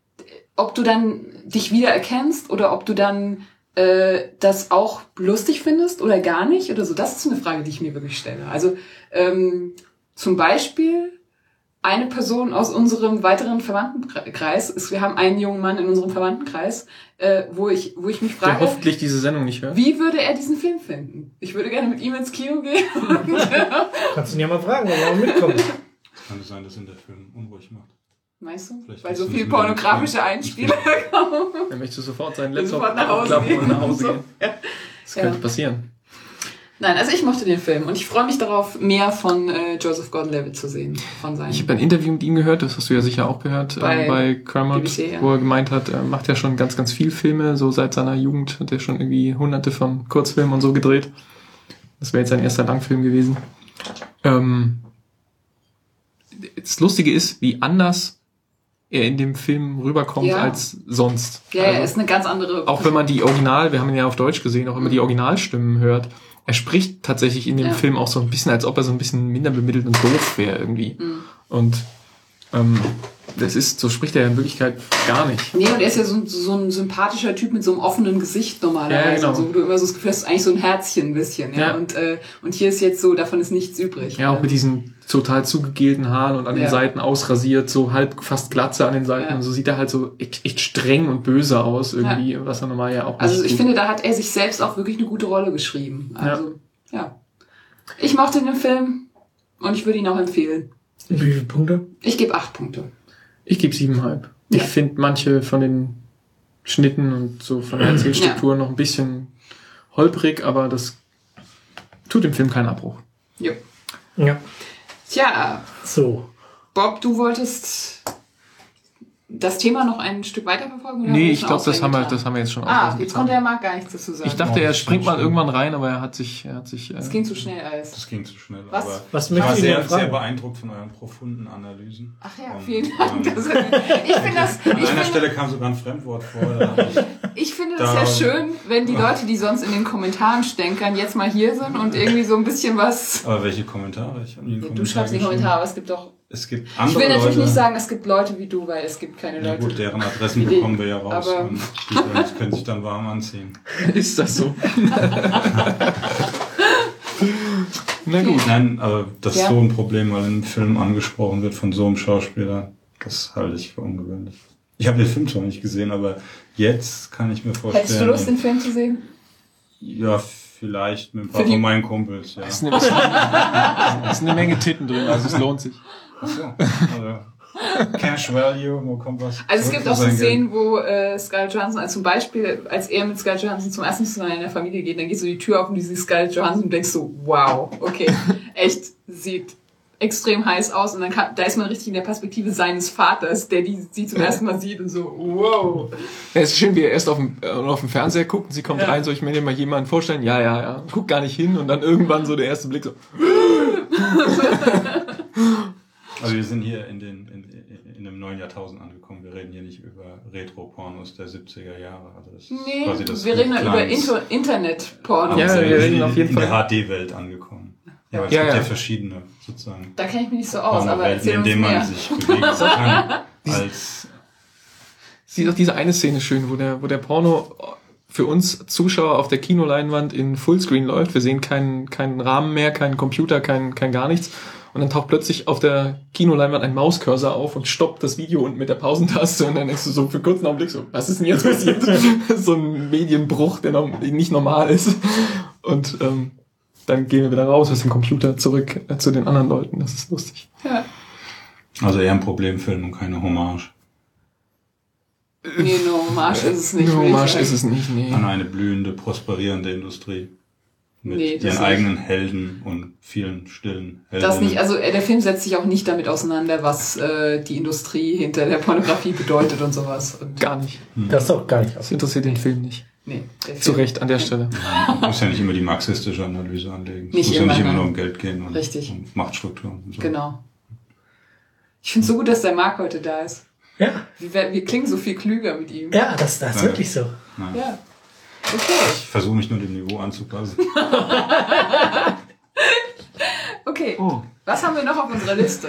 Speaker 3: ob du dann dich wiedererkennst oder ob du dann äh, das auch lustig findest oder gar nicht oder so. Das ist eine Frage, die ich mir wirklich stelle. Also ähm, zum Beispiel eine Person aus unserem weiteren Verwandtenkreis ist, wir haben einen jungen Mann in unserem Verwandtenkreis, äh, wo ich, wo ich mich frage,
Speaker 1: der hoffentlich diese Sendung nicht hört.
Speaker 3: Wie würde er diesen Film finden? Ich würde gerne mit ihm ins Kino gehen.
Speaker 2: Kannst du ihn ja mal fragen, ob er auch mitkommt.
Speaker 4: Es kann sein, dass ihn der Film unruhig macht.
Speaker 3: Meinst du?
Speaker 4: Vielleicht
Speaker 3: Weil so
Speaker 4: wissen
Speaker 3: viel
Speaker 4: Sie
Speaker 3: pornografische
Speaker 4: mit dem-
Speaker 3: Einspieler kommen.
Speaker 1: Er möchte sofort seinen Laptop
Speaker 3: Sofort nach Hause
Speaker 1: aufklappen
Speaker 3: gehen.
Speaker 1: und nach Hause
Speaker 3: So.
Speaker 1: gehen.
Speaker 3: Ja.
Speaker 1: Das könnte
Speaker 3: Ja.
Speaker 1: passieren.
Speaker 3: Nein, also ich mochte den Film und ich freue mich darauf, mehr von äh, Joseph Gordon-Levitt zu sehen. Von seinen
Speaker 1: Ich habe ein Interview mit ihm gehört, das hast du ja sicher auch gehört,
Speaker 3: Bei
Speaker 1: äh, bei Kermit,
Speaker 3: B B C, ja.
Speaker 1: wo er gemeint hat, er macht ja schon ganz, ganz viel Filme, so seit seiner Jugend hat er schon irgendwie hunderte von Kurzfilmen und so gedreht. Das wäre jetzt sein erster Langfilm gewesen. Ähm, das Lustige ist, wie anders er in dem Film rüberkommt
Speaker 3: Ja.
Speaker 1: als sonst.
Speaker 3: Ja,
Speaker 1: Also,
Speaker 3: er ist eine ganz andere...
Speaker 1: auch wenn man die Original, wir haben ihn ja auf Deutsch gesehen, auch wenn man die Originalstimmen hört, er spricht tatsächlich in dem
Speaker 3: Ja.
Speaker 1: Film auch so ein bisschen, als ob er so ein bisschen minder bemittelt und doof wäre irgendwie.
Speaker 3: Mhm.
Speaker 1: Und ähm, das ist, so spricht er ja in Wirklichkeit gar nicht.
Speaker 3: Nee, und er ist ja so, so ein sympathischer Typ mit so einem offenen Gesicht normalerweise.
Speaker 1: Ja, genau.
Speaker 3: Und so, wo du immer so das Gefühl hast, eigentlich so ein Herzchen ein bisschen. Ja?
Speaker 1: Ja.
Speaker 3: Und, äh, und hier ist jetzt so, davon ist nichts übrig.
Speaker 1: Ja, auch mit diesen total zugegelten Haaren und an den
Speaker 3: Ja.
Speaker 1: Seiten ausrasiert, so halb fast Glatze an den Seiten.
Speaker 3: Ja.
Speaker 1: Und so sieht er halt so echt, echt streng und böse aus irgendwie, was er normal ja auch
Speaker 3: Also
Speaker 1: nicht
Speaker 3: ich
Speaker 1: tut.
Speaker 3: finde, da hat er sich selbst auch wirklich eine gute Rolle geschrieben. Also, ja. Ich mochte den Film und ich würde ihn auch empfehlen.
Speaker 2: Wie viele Punkte?
Speaker 3: Ich gebe acht Punkte.
Speaker 1: Ich gebe siebeneinhalb. Ich
Speaker 3: Ja.
Speaker 1: finde manche von den Schnitten und so von der Erzählstruktur noch ein bisschen holprig, aber das tut dem Film keinen Abbruch.
Speaker 3: Jo.
Speaker 2: Ja.
Speaker 3: Tja,
Speaker 2: So.
Speaker 3: Bob, du wolltest das Thema noch ein Stück weiterverfolgen? Oder haben
Speaker 1: Nee,
Speaker 3: wir
Speaker 1: ich
Speaker 3: schon
Speaker 1: glaube, das haben wir,
Speaker 3: ausgetan?
Speaker 1: das haben wir jetzt schon
Speaker 3: Ah,
Speaker 1: ausreichend
Speaker 3: jetzt
Speaker 1: getan.
Speaker 3: konnte der Marc gar nichts dazu sagen.
Speaker 1: Ich dachte,
Speaker 4: Ja,
Speaker 1: er
Speaker 4: das
Speaker 1: springt
Speaker 4: stimmt
Speaker 1: mal
Speaker 4: schon.
Speaker 1: irgendwann rein, aber er hat sich, er hat sich, äh,
Speaker 3: es ging zu schnell alles.
Speaker 4: Das ging zu schnell.
Speaker 3: Was?
Speaker 4: Aber
Speaker 2: Was
Speaker 4: ich war
Speaker 2: möchtest du
Speaker 4: sehr,
Speaker 2: denn fragen?
Speaker 4: sehr beeindruckt von euren profunden Analysen.
Speaker 3: Ach ja,
Speaker 4: Und,
Speaker 3: vielen Dank.
Speaker 4: ähm,
Speaker 3: Das, ich finde das,
Speaker 4: An
Speaker 3: ich
Speaker 4: einer
Speaker 3: finde,
Speaker 4: Stelle kam sogar ein Fremdwort vor. Da hab ich,
Speaker 3: ich finde das
Speaker 4: Da-
Speaker 3: ja schön, wenn die Leute, die sonst in den Kommentaren stänkern, jetzt mal hier sind und irgendwie so ein bisschen was...
Speaker 4: aber welche Kommentare? Ich habe nie einen
Speaker 3: Ja,
Speaker 4: Kommentar
Speaker 3: du schreibst in die
Speaker 4: geschrieben.
Speaker 3: Kommentare, aber es gibt doch...
Speaker 4: Es gibt
Speaker 3: Ich
Speaker 4: andere
Speaker 3: will natürlich
Speaker 4: Leute.
Speaker 3: nicht sagen, es gibt Leute wie du, weil es gibt keine
Speaker 4: Ja
Speaker 3: Leute.
Speaker 4: gut, deren Adressen
Speaker 3: Idee.
Speaker 4: bekommen wir ja raus.
Speaker 3: Aber-
Speaker 4: Und die können, können sich dann warm anziehen.
Speaker 1: ist das so? Na gut.
Speaker 4: Nein, aber das
Speaker 3: Ja.
Speaker 4: ist so ein Problem, weil ein Film angesprochen wird von so einem Schauspieler. Das halte ich für ungewöhnlich. Ich habe den Film zwar nicht gesehen, aber jetzt kann ich mir vorstellen...
Speaker 3: Hättest du Lust, den Film zu sehen?
Speaker 4: Ja, vielleicht mit ein paar
Speaker 3: Für die-
Speaker 4: von meinen Kumpels, ja.
Speaker 1: Es ist eine, es ist eine Menge Titten drin, also es lohnt sich.
Speaker 4: Ach so, also, Cash Value, wo kommt was?
Speaker 3: Also es gibt auch so Szenen, wo äh, Scarlett Johansson, also zum Beispiel, als er mit Scarlett Johansson zum ersten Mal zu seiner Familie geht, dann geht so die Tür auf und du siehst Scarlett Johansson und denkst so, wow, okay, echt, sieht extrem heiß aus und dann kann, da ist man richtig in der Perspektive seines Vaters, der die sie zum ersten Mal sieht und so, wow.
Speaker 1: Ja, es ist schön, wie er erst auf dem, äh, auf dem Fernseher guckt und sie kommt
Speaker 3: Ja.
Speaker 1: rein, soll ich mir denn mal jemanden vorstellen? Ja, ja, ja. Guckt gar nicht hin und dann irgendwann so der erste Blick so.
Speaker 4: Also wir sind hier in, den, in, in einem neuen Jahrtausend angekommen. Wir reden hier nicht über Retro-Pornos der siebziger Jahre. Also das ist
Speaker 3: Nee,
Speaker 4: quasi das
Speaker 3: wir reden ja über
Speaker 4: Hochglanz.
Speaker 3: Inter- Internet-Porno.
Speaker 1: Ja,
Speaker 4: Also
Speaker 1: wir
Speaker 4: sind
Speaker 1: reden auf jeden
Speaker 4: in
Speaker 1: Fall.
Speaker 4: der H D-Welt angekommen. Ja, aber es
Speaker 1: Ja,
Speaker 4: gibt ja,
Speaker 1: ja.
Speaker 4: verschiedene sozusagen
Speaker 3: Da kenne ich mich nicht so aus, aber
Speaker 4: Pornowelten,
Speaker 3: erzähl
Speaker 4: in
Speaker 3: uns
Speaker 4: denen man
Speaker 3: mehr.
Speaker 4: sich bewegen kann. Als
Speaker 1: Sie doch diese eine Szene schön, wo der, wo der Porno für uns Zuschauer auf der Kinoleinwand in Fullscreen läuft. Wir sehen keinen, keinen Rahmen mehr, keinen Computer, kein, kein gar nichts. Und dann taucht plötzlich auf der Kinoleinwand ein Mauscursor auf und stoppt das Video unten mit der Pausentaste. Und dann denkst du so für einen kurzen Augenblick so, was ist denn jetzt passiert? So ein Medienbruch, der noch nicht normal ist. Und ähm, dann gehen wir wieder raus aus dem Computer zurück äh, zu den anderen Leuten. Das ist lustig.
Speaker 3: Ja.
Speaker 4: also eher ein Problemfilm und keine Hommage
Speaker 3: Nee, no, Marsch ist es nicht.
Speaker 1: No,
Speaker 3: würde ich
Speaker 1: Marsch
Speaker 3: sagen.
Speaker 1: ist es nicht, nee.
Speaker 4: an eine blühende, prosperierende Industrie. Mit
Speaker 3: Nee, das
Speaker 4: ihren
Speaker 3: nicht.
Speaker 4: eigenen Helden und vielen stillen Helden.
Speaker 3: Das nicht, also äh, der Film setzt sich auch nicht damit auseinander, was äh, die Industrie hinter der Pornografie bedeutet und sowas. Und,
Speaker 1: Gar nicht.
Speaker 2: Das ist auch gar nicht aus.
Speaker 1: Das interessiert den Film nicht.
Speaker 3: nee, der
Speaker 1: Zu
Speaker 3: Film.
Speaker 1: Recht an der Stelle.
Speaker 4: Man muss ja nicht immer die marxistische Analyse anlegen. Es
Speaker 3: Nicht
Speaker 4: muss ja
Speaker 3: immer,
Speaker 4: nicht immer
Speaker 3: nein.
Speaker 4: nur um Geld gehen und
Speaker 3: Richtig.
Speaker 4: um Machtstrukturen. Und so.
Speaker 3: Genau. Ich finde es so gut, dass der Marc heute da ist.
Speaker 2: Ja,
Speaker 3: Wir, werden- wir klingen so viel klüger mit ihm.
Speaker 2: ja, das, das ist
Speaker 4: Ja.
Speaker 2: wirklich so.
Speaker 4: Nein.
Speaker 3: Ja. Okay.
Speaker 4: Ich versuche mich nur dem Niveau anzupassen.
Speaker 3: Okay.
Speaker 1: Oh.
Speaker 3: Was haben wir noch auf unserer Liste?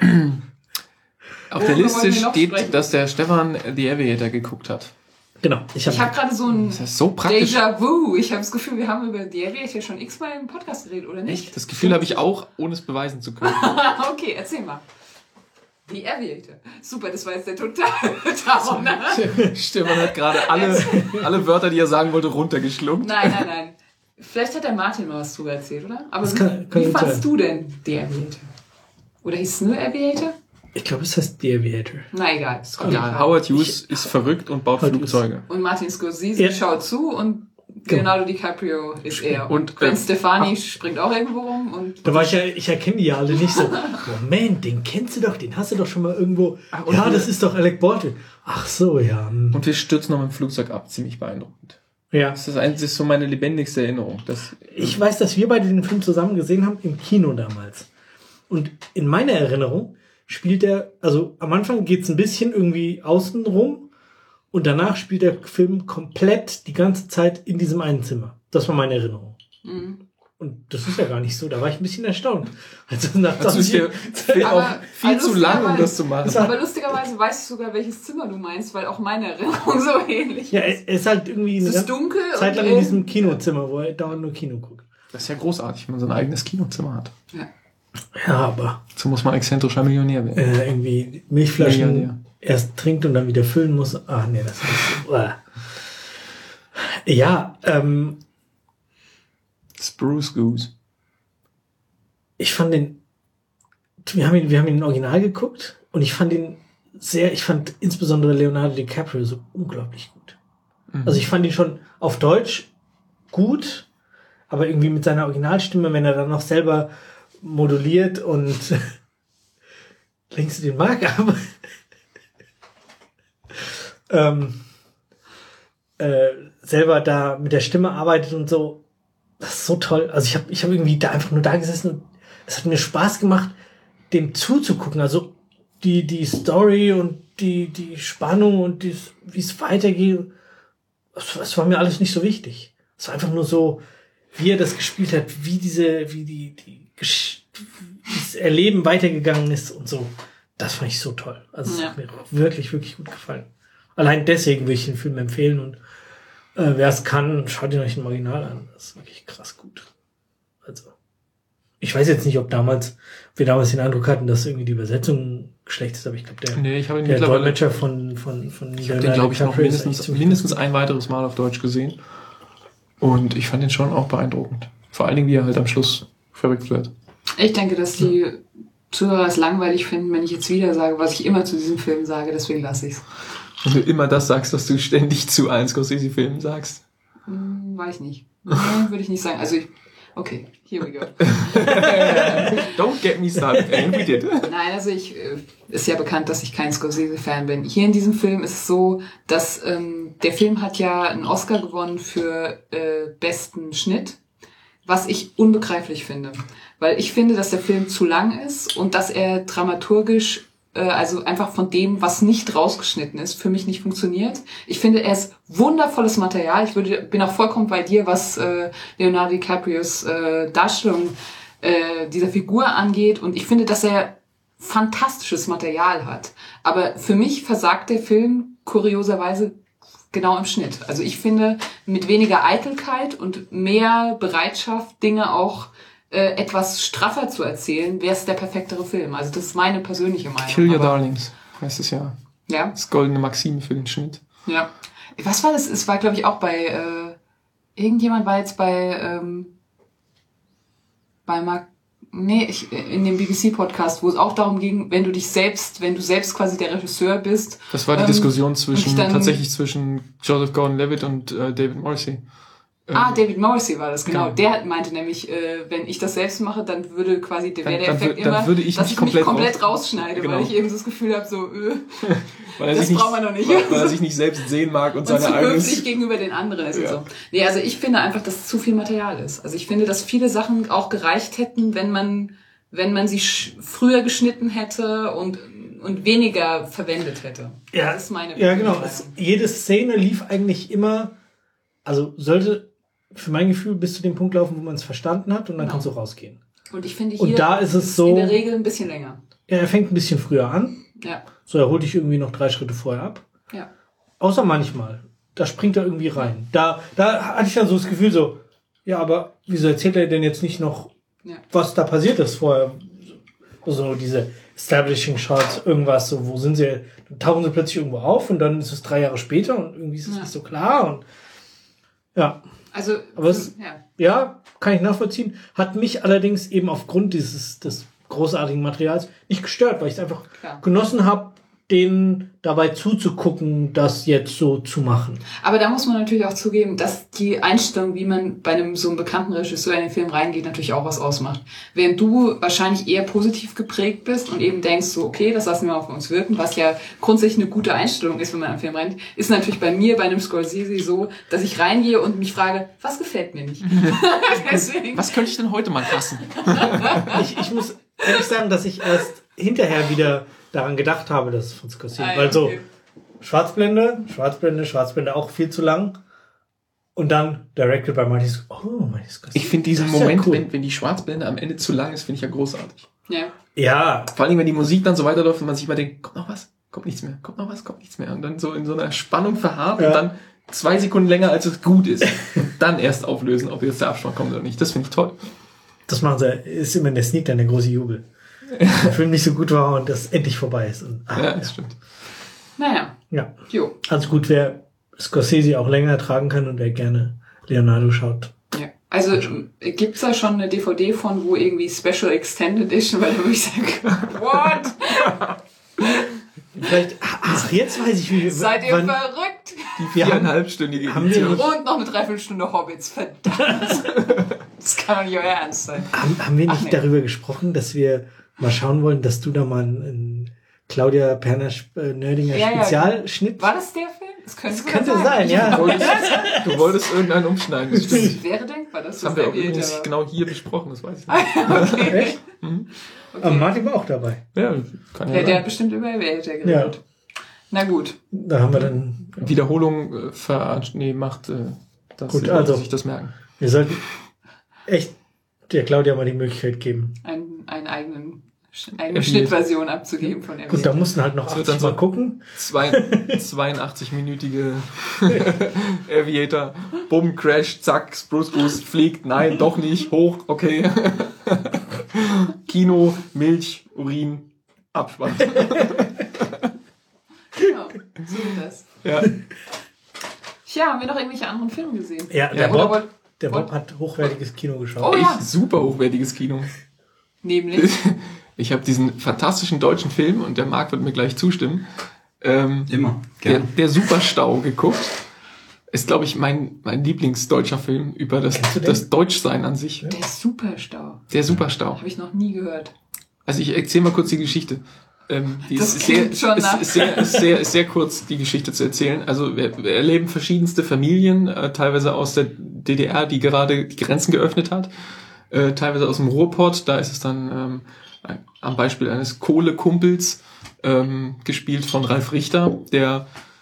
Speaker 1: Auf
Speaker 3: Worüber
Speaker 1: der Liste
Speaker 3: wollen wir noch
Speaker 1: steht,
Speaker 3: sprechen?
Speaker 1: dass der Stefan The Aviator geguckt hat.
Speaker 2: Genau. Ich
Speaker 3: Ich habe
Speaker 2: habe
Speaker 3: gerade so ein
Speaker 1: Das ist so praktisch.
Speaker 3: Déjà-vu. Ich habe das Gefühl, wir haben über The Aviator schon x-mal im Podcast geredet, oder nicht?
Speaker 1: Das Gefühl habe ich auch, ohne es beweisen zu können.
Speaker 3: Okay, erzähl mal. The Aviator. Super, das war jetzt der totale Downer.
Speaker 1: Stefan hat gerade alle, alle Wörter, die er sagen wollte, runtergeschluckt.
Speaker 3: Nein, nein, nein. Vielleicht hat der Martin mal was drüber erzählt, oder? Aber
Speaker 2: Das
Speaker 3: wie,
Speaker 2: kann- kann
Speaker 3: wie
Speaker 2: gut
Speaker 3: fandst
Speaker 2: sein.
Speaker 3: du denn The Aviator? Oder hieß es nur Aviator?
Speaker 2: ich glaube, es heißt The Aviator.
Speaker 3: Na egal. Ist gut.
Speaker 1: Ja, Howard Hughes ist verrückt und baut
Speaker 2: Howard
Speaker 1: Flugzeuge.
Speaker 3: Und Martin Scorsese
Speaker 2: Ja.
Speaker 3: schaut zu und Leonardo DiCaprio ist er.
Speaker 1: Und,
Speaker 3: Und Gwen
Speaker 1: äh,
Speaker 3: Stefani springt auch irgendwo rum. Und
Speaker 2: Da war ich ja, ich erkenne die ja alle nicht so. Moment, den kennst du doch, den hast du doch schon mal irgendwo.
Speaker 1: Ach, und
Speaker 2: Ja,
Speaker 1: wir-
Speaker 2: das ist doch Alec Baldwin. Ach so, ja. hm.
Speaker 1: Und wir stürzen noch mit dem Flugzeug ab. Ziemlich beeindruckend.
Speaker 2: Ja.
Speaker 1: Das ist, ein, das ist so meine lebendigste Erinnerung. Das,
Speaker 2: Ich weiß, dass wir beide den Film zusammen gesehen haben im Kino damals. Und in meiner Erinnerung spielt er, also am Anfang geht's ein bisschen irgendwie außen rum und danach spielt der Film komplett die ganze Zeit in diesem einen Zimmer. Das war meine Erinnerung.
Speaker 3: Mhm.
Speaker 2: Und das ist ja gar nicht so. Da war ich ein bisschen erstaunt. Also nach
Speaker 1: das ist mir viel,
Speaker 3: Aber
Speaker 1: auch viel zu lang, um das zu machen.
Speaker 3: Aber lustigerweise weißt du sogar, welches Zimmer du meinst, weil auch meine Erinnerung so ähnlich
Speaker 2: Ja,
Speaker 3: ist.
Speaker 2: er ist halt irgendwie
Speaker 3: Es
Speaker 2: eine
Speaker 3: ist
Speaker 2: ganze
Speaker 3: dunkel
Speaker 2: Zeit lang
Speaker 3: und
Speaker 2: in diesem Kinozimmer, wo er dauernd nur Kino guckt.
Speaker 1: Das ist ja großartig, wenn man so ein eigenes Kinozimmer hat.
Speaker 3: Ja.
Speaker 2: Ja, aber
Speaker 1: So muss man exzentrischer Millionär werden.
Speaker 2: äh, irgendwie Milchflaschen
Speaker 1: Ja, ja, ja.
Speaker 2: erst trinkt und dann wieder füllen muss. Ach nee, das ist so. Uah. Ja, ähm,
Speaker 1: Spruce Goose.
Speaker 2: ich fand den, wir haben ihn, wir haben ihn im Original geguckt und ich fand ihn sehr, ich fand insbesondere Leonardo DiCaprio so unglaublich gut.
Speaker 1: Mhm.
Speaker 2: Also ich fand ihn schon auf Deutsch gut, aber irgendwie mit seiner Originalstimme, wenn er dann noch selber moduliert und lenkst du den Mark ab? ähm, äh, selber da mit der Stimme arbeitet und so. Das ist so toll. Also ich habe ich hab irgendwie da einfach nur da gesessen und es hat mir Spaß gemacht, dem zuzugucken. Also die, die Story und die, die Spannung und dies, wie es weitergeht, das, das war mir alles nicht so wichtig. Es war einfach nur so, wie er das gespielt hat, wie diese, wie die, die Gesch- das Erleben weitergegangen ist und so. Das fand ich so toll. Also es
Speaker 3: Ja.
Speaker 2: hat mir wirklich, wirklich gut gefallen. Allein deswegen würde ich den Film empfehlen und äh, wer es kann, schaut ihn euch im Original an. Das ist wirklich krass gut. Also, ich weiß jetzt nicht, ob damals, ob wir damals den Eindruck hatten, dass irgendwie die Übersetzung schlecht ist, aber ich glaube, der,
Speaker 1: Nee, ich habe ihn
Speaker 2: der
Speaker 1: mittlerweile.
Speaker 2: Dolmetscher von, von, von
Speaker 1: Ich habe den, glaube ich, noch mindestens, mindestens ein weiteres Mal auf Deutsch gesehen. Und ich fand den schon auch beeindruckend. Vor allen Dingen, wie er halt am Schluss verrückt wird.
Speaker 3: Ich denke, dass die Zuhörer es langweilig finden, wenn ich jetzt wieder sage, was ich immer zu diesem Film sage, deswegen lasse ich es.
Speaker 1: Wenn du immer das sagst, was du ständig zu allen Scorsese-Filmen sagst.
Speaker 3: Hm, weiß nicht. Nee, würde ich nicht sagen. Also ich, okay, here we go.
Speaker 1: Don't get me started, and we did.
Speaker 3: Nein, also ich, äh, ist ja bekannt, dass ich kein Scorsese-Fan bin. Hier in diesem Film ist es so, dass ähm, der Film hat ja einen Oscar gewonnen für äh, besten Schnitt, was ich unbegreiflich finde. Weil ich finde, dass der Film zu lang ist und dass er dramaturgisch, äh, also einfach von dem, was nicht rausgeschnitten ist, für mich nicht funktioniert. Ich finde, er ist wundervolles Material. Ich würde, bin auch vollkommen bei dir, was äh, Leonardo DiCaprios äh, Darstellung äh, dieser Figur angeht. Und ich finde, dass er fantastisches Material hat. Aber für mich versagt der Film kurioserweise genau im Schnitt. Also ich finde, mit weniger Eitelkeit und mehr Bereitschaft, Dinge auch äh, etwas straffer zu erzählen, wäre es der perfektere Film. Also das ist meine persönliche Meinung.
Speaker 1: Kill Your
Speaker 3: Aber,
Speaker 1: Darlings, heißt es ja.
Speaker 3: Ja.
Speaker 1: Das goldene Maxim für den Schnitt.
Speaker 3: Ja. Was war das? Es war, glaube ich, auch bei, äh, irgendjemand war jetzt bei, ähm, bei Mark, nee, ich, in dem B B C-Podcast, wo es auch darum ging, wenn du dich selbst, wenn du selbst quasi der Regisseur bist.
Speaker 1: Das war die
Speaker 3: ähm,
Speaker 1: Diskussion zwischen,
Speaker 3: dann,
Speaker 1: tatsächlich zwischen Joseph Gordon-Levitt und äh, David Morrissey.
Speaker 3: Ah, David Morrissey war das, genau.
Speaker 1: genau.
Speaker 3: Der meinte nämlich, äh, wenn ich das selbst mache, dann würde quasi, der, wäre der
Speaker 1: Dann- dann
Speaker 3: Effekt
Speaker 1: wür- dann
Speaker 3: immer,
Speaker 1: würde ich
Speaker 3: dass
Speaker 1: mich
Speaker 3: ich mich
Speaker 1: komplett
Speaker 3: komplett
Speaker 1: raus-
Speaker 3: rausschneide,
Speaker 1: Genau.
Speaker 3: weil ich eben so das Gefühl habe, so, äh,
Speaker 1: Weil er
Speaker 3: das
Speaker 1: sich
Speaker 3: braucht man doch nicht.
Speaker 1: Weil, weil er sich nicht selbst sehen mag und,
Speaker 3: und
Speaker 1: seine
Speaker 3: zu
Speaker 1: eigene...
Speaker 3: höflich gegenüber den anderen ist
Speaker 1: Ja.
Speaker 3: und so. Nee, also ich finde einfach, dass es zu viel Material ist. Also ich finde, dass viele Sachen auch gereicht hätten, wenn man, wenn man sie sch- früher geschnitten hätte und, und weniger verwendet hätte.
Speaker 2: Ja,
Speaker 3: Das ist meine
Speaker 2: ja genau.
Speaker 3: Meinung.
Speaker 2: Es, jede Szene lief eigentlich immer, also sollte für mein Gefühl bis zu dem Punkt laufen, wo man es verstanden hat und dann
Speaker 3: Genau.
Speaker 2: kannst du rausgehen.
Speaker 3: Und ich finde,
Speaker 2: Und
Speaker 3: hier
Speaker 2: da ist es so-
Speaker 3: in der Regel ein bisschen länger.
Speaker 2: Ja, er fängt ein bisschen früher an.
Speaker 3: Ja,
Speaker 2: So, er holt dich irgendwie noch drei Schritte vorher ab.
Speaker 3: ja.
Speaker 2: Außer manchmal. Da springt er irgendwie rein. Da, da hatte ich dann so das Gefühl so, ja, aber wieso erzählt er denn jetzt nicht noch,
Speaker 3: Ja.
Speaker 2: was da passiert ist vorher? So diese Establishing Shots, irgendwas, so, wo sind sie? Dann tauchen sie plötzlich irgendwo auf und dann ist es drei Jahre später und irgendwie ist es
Speaker 3: Ja.
Speaker 2: nicht so klar und ja.
Speaker 3: Also,
Speaker 2: Aber es-
Speaker 3: ja.
Speaker 2: Ja, kann ich nachvollziehen. Hat mich allerdings eben aufgrund dieses des großartigen Materials nicht gestört, weil ich es einfach
Speaker 3: Klar.
Speaker 2: genossen habe, denen dabei zuzugucken, das jetzt so zu machen.
Speaker 3: Aber da muss man natürlich auch zugeben, dass die Einstellung, wie man bei einem so einem bekannten Regisseur in den Film reingeht, natürlich auch was ausmacht. Während du wahrscheinlich eher positiv geprägt bist und eben denkst so, okay, das lassen wir auf uns wirken, was ja grundsätzlich eine gute Einstellung ist, wenn man einen Film rennt, ist natürlich bei mir, bei einem Scorsese so, dass ich reingehe und mich frage, was gefällt mir nicht? Deswegen.
Speaker 1: Was könnte ich denn heute mal hassen?
Speaker 2: Ich, ich muss ehrlich sagen, dass ich erst hinterher wieder daran gedacht habe, dass es von Scorsese,
Speaker 3: Ah, ja,
Speaker 2: weil so
Speaker 3: okay.
Speaker 2: Schwarzblende, Schwarzblende, Schwarzblende auch viel zu lang und dann directed by Martin Scorsese. Oh, Martin Scorsese.
Speaker 1: Ich finde diesen
Speaker 2: Das ist ja
Speaker 1: Moment,
Speaker 2: cool.
Speaker 1: wenn, wenn die Schwarzblende am Ende zu lang ist, finde ich ja großartig.
Speaker 3: Ja.
Speaker 2: Ja,
Speaker 1: Vor allem, wenn die Musik dann so weiterläuft und man sich immer denkt, kommt noch was, kommt nichts mehr, kommt noch was, kommt nichts mehr. Und dann so in so einer Spannung verharrt
Speaker 2: Ja.
Speaker 1: und dann zwei Sekunden länger, als es gut ist. Und dann erst auflösen, ob jetzt der Abspann kommt oder nicht. Das finde ich toll.
Speaker 2: das machen sie, ist immer in der Sneak dann der große Jubel. Der Film nicht so gut war und das endlich vorbei ist. Und, ah,
Speaker 1: Ja, das stimmt.
Speaker 3: Naja.
Speaker 2: ja.
Speaker 3: Jo.
Speaker 2: Also gut, wer Scorsese auch länger ertragen kann und wer gerne Leonardo schaut.
Speaker 3: Ja. Also ähm, gibt's da schon eine D V D von, wo irgendwie Special Extended Edition, weil da würde ich sagen, what?
Speaker 2: Vielleicht, ach, jetzt weiß ich, wie
Speaker 3: Seid ihr
Speaker 2: wann,
Speaker 3: verrückt?
Speaker 1: Die
Speaker 2: Wir haben-
Speaker 1: viereinhalbstündige
Speaker 2: haben wir-
Speaker 1: Edition.
Speaker 3: Und noch eine Dreiviertelstunde Hobbits, verdammt. Das kann doch nicht euer Ernst sein.
Speaker 2: haben, haben wir nicht
Speaker 3: Ach, nee.
Speaker 2: darüber gesprochen, dass wir mal schauen wollen, dass du da mal einen, einen Claudia Perner äh, Nerdinger
Speaker 3: Ja, ja.
Speaker 2: Spezialschnitt.
Speaker 3: War das der Film? Das könnte,
Speaker 2: Das
Speaker 3: sogar
Speaker 2: könnte sein, ja.
Speaker 1: Du wolltest, du wolltest irgendeinen umschneiden. Das stimmt.
Speaker 3: Das wäre denkbar, dass
Speaker 1: Das haben wir auch
Speaker 3: erwähnt,
Speaker 1: übrigens
Speaker 3: aber-
Speaker 1: genau hier besprochen, das weiß ich nicht.
Speaker 3: Okay.
Speaker 2: Echt? Aber Martin war auch dabei.
Speaker 1: Ja, kann ja,
Speaker 3: Ja, der hat
Speaker 1: sein.
Speaker 3: bestimmt über Erwähnt geredet. Na gut.
Speaker 2: Da haben wir dann,
Speaker 1: Wiederholung äh, ver nee, macht, äh, dass
Speaker 2: Gut,
Speaker 1: die Leute
Speaker 2: also.
Speaker 1: sich das merken.
Speaker 2: wir sollten echt der Claudia mal die Möglichkeit geben.
Speaker 3: Einen, einen eigenen, eine
Speaker 1: Erwähnt.
Speaker 3: Schnittversion abzugeben von
Speaker 2: Gut, da
Speaker 3: Erwähnt.
Speaker 2: mussten halt noch
Speaker 1: Das wird
Speaker 2: achtzig
Speaker 1: dann so-
Speaker 2: Mal gucken.
Speaker 1: Zwei, zweiundachtzig-minütige Aviator, Bumm, Crash, zack, Bruce Bruce fliegt, nein, doch nicht, hoch, okay. Kino, Milch, Urin, Abspann.
Speaker 3: Genau, so ist das.
Speaker 1: Ja.
Speaker 3: Tja, haben wir noch irgendwelche anderen Filme gesehen?
Speaker 2: Ja, der
Speaker 1: Ja,
Speaker 3: oder
Speaker 2: Bob,
Speaker 3: wollt-
Speaker 2: der Bob
Speaker 3: wollt-
Speaker 2: hat hochwertiges Kino geschaut.
Speaker 3: Oh ja.
Speaker 1: Super hochwertiges Kino.
Speaker 3: Nämlich?
Speaker 1: Ich habe diesen fantastischen deutschen Film, und der Marc wird mir gleich zustimmen, ähm,
Speaker 4: Immer.
Speaker 1: Der,
Speaker 4: Gerne.
Speaker 1: der Superstau geguckt. Ist, glaube ich, mein, mein Lieblingsdeutscher Film über das, das Deutschsein an sich.
Speaker 3: Der Superstau.
Speaker 1: Der Superstau.
Speaker 3: Habe ich noch nie gehört.
Speaker 1: Also ich erzähle mal kurz die Geschichte. Ähm, die
Speaker 3: Das
Speaker 1: ist, sehr,
Speaker 3: klingt schon
Speaker 1: ist,
Speaker 3: nach-
Speaker 1: ist, sehr, ist, sehr, ist sehr kurz, die Geschichte zu erzählen. Also wir, wir erleben verschiedenste Familien, äh, teilweise aus der D D R, die gerade die Grenzen geöffnet hat, äh, teilweise aus dem Ruhrpott. Da ist es dann ähm, ein, am Beispiel eines Kohlekumpels, ähm, gespielt von Ralf Richter, der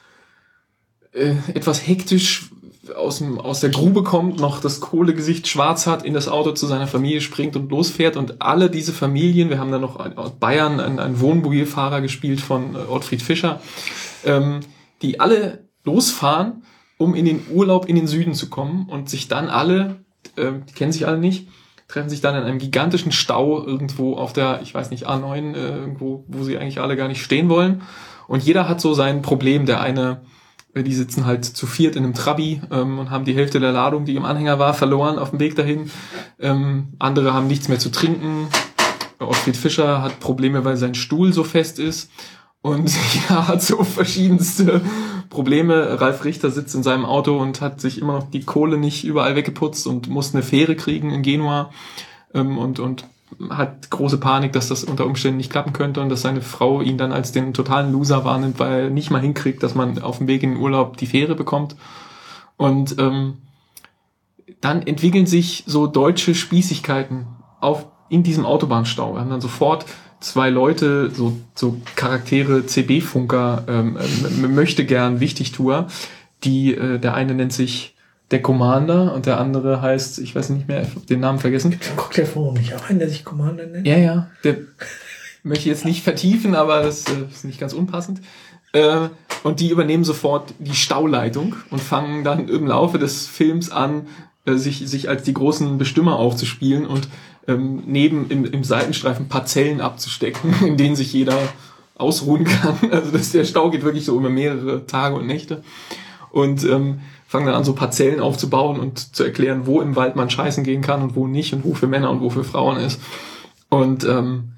Speaker 1: äh, etwas hektisch aus dem aus der Grube kommt, noch das Kohlegesicht schwarz hat, in das Auto zu seiner Familie springt und losfährt. Und alle diese Familien, wir haben da noch aus Bayern einen, einen Wohnmobilfahrer gespielt von äh, Ottfried Fischer, ähm, die alle losfahren, um in den Urlaub in den Süden zu kommen und sich dann alle, äh, die kennen sich alle nicht, treffen sich dann in einem gigantischen Stau irgendwo auf der, ich weiß nicht, A neun, äh, irgendwo, wo sie eigentlich alle gar nicht stehen wollen. Und jeder hat so sein Problem. Der eine, die sitzen halt zu viert in einem Trabi ähm, und haben die Hälfte der Ladung, die im Anhänger war, verloren auf dem Weg dahin. Ähm, andere haben nichts mehr zu trinken. Ottfried Fischer hat Probleme, weil sein Stuhl so fest ist. Und ja, hat so verschiedenste Probleme. Ralf Richter sitzt in seinem Auto und hat sich immer noch die Kohle nicht überall weggeputzt und muss eine Fähre kriegen in Genua. Ähm, und, und hat große Panik, dass das unter Umständen nicht klappen könnte und dass seine Frau ihn dann als den totalen Loser wahrnimmt, weil er nicht mal hinkriegt, dass man auf dem Weg in den Urlaub die Fähre bekommt. Und ähm, dann entwickeln sich so deutsche Spießigkeiten auf in diesem Autobahnstau. Wir haben dann sofort zwei Leute, so so Charaktere, C B-Funker, ähm, ähm, möchte gern Wichtigtuer, die äh, der eine nennt sich der Commander und der andere heißt, ich weiß nicht mehr, ich hab den Namen vergessen.
Speaker 2: Guckt der Forum nicht auch einen, der sich Commander nennt?
Speaker 1: Ja, ja, der möchte ich jetzt nicht vertiefen, aber das äh, ist nicht ganz unpassend. Äh, und die übernehmen sofort die Stauleitung und fangen dann im Laufe des Films an, äh, sich sich als die großen Bestimmer aufzuspielen und ähm, neben im, im Seitenstreifen Parzellen abzustecken, in denen sich jeder ausruhen kann. Also das, der Stau geht wirklich so über mehrere Tage und Nächte. Und ähm, fangen dann an, so Parzellen aufzubauen und zu erklären, wo im Wald man scheißen gehen kann und wo nicht und wo für Männer und wo für Frauen ist. Und ähm,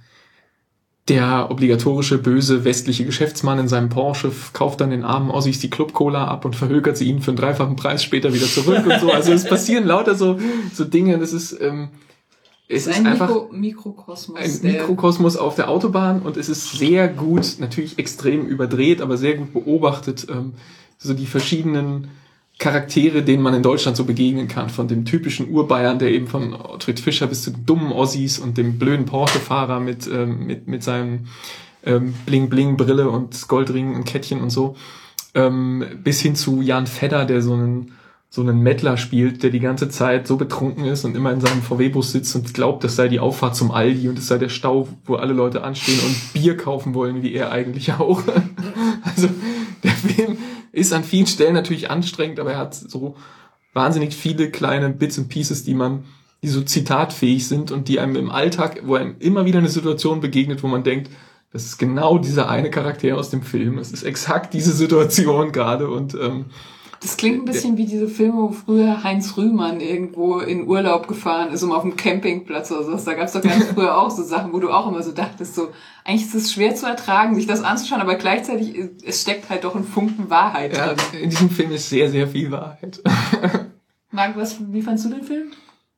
Speaker 1: der obligatorische, böse, westliche Geschäftsmann in seinem Porsche kauft dann den armen Ossis die Club-Cola ab und verhökert sie ihnen für einen dreifachen Preis später wieder zurück und so. Also es passieren lauter so so Dinge. Das ist ähm, es
Speaker 3: Das
Speaker 1: ist
Speaker 3: ist ein
Speaker 1: einfach
Speaker 3: Mikro Mikrokosmos.
Speaker 1: ein
Speaker 3: der-
Speaker 1: Mikrokosmos auf der Autobahn und es ist sehr gut, natürlich extrem überdreht, aber sehr gut beobachtet, ähm, so die verschiedenen Charaktere, denen man in Deutschland so begegnen kann, von dem typischen Urbayern, der eben von Ottfried Fischer bis zu dummen Ossis und dem blöden Porsche-Fahrer mit ähm, mit mit seinem ähm, Bling-Bling-Brille und Goldring und Kettchen und so, ähm, bis hin zu Jan Fedder, der so einen so einen Mettler spielt, der die ganze Zeit so betrunken ist und immer in seinem V W-Bus sitzt und glaubt, das sei die Auffahrt zum Aldi und es sei der Stau, wo alle Leute anstehen und Bier kaufen wollen, wie er eigentlich auch. Also der Film ist an vielen Stellen natürlich anstrengend, aber er hat so wahnsinnig viele kleine Bits and Pieces, die man, die so zitatfähig sind und die einem im Alltag, wo einem immer wieder eine Situation begegnet, wo man denkt, das ist genau dieser eine Charakter aus dem Film. Es ist exakt diese Situation gerade und ähm,
Speaker 3: Das klingt ein bisschen wie diese Filme, wo früher Heinz Rühmann irgendwo in Urlaub gefahren ist, um auf dem Campingplatz oder so. Da gab es doch ganz früher auch so Sachen, wo du auch immer so dachtest, so eigentlich ist es schwer zu ertragen, sich das anzuschauen, aber gleichzeitig, es steckt halt doch ein Funken Wahrheit
Speaker 1: ja,
Speaker 3: drin.
Speaker 1: in diesem Film ist sehr, sehr viel Wahrheit.
Speaker 3: Marc, was, wie fandst du den Film?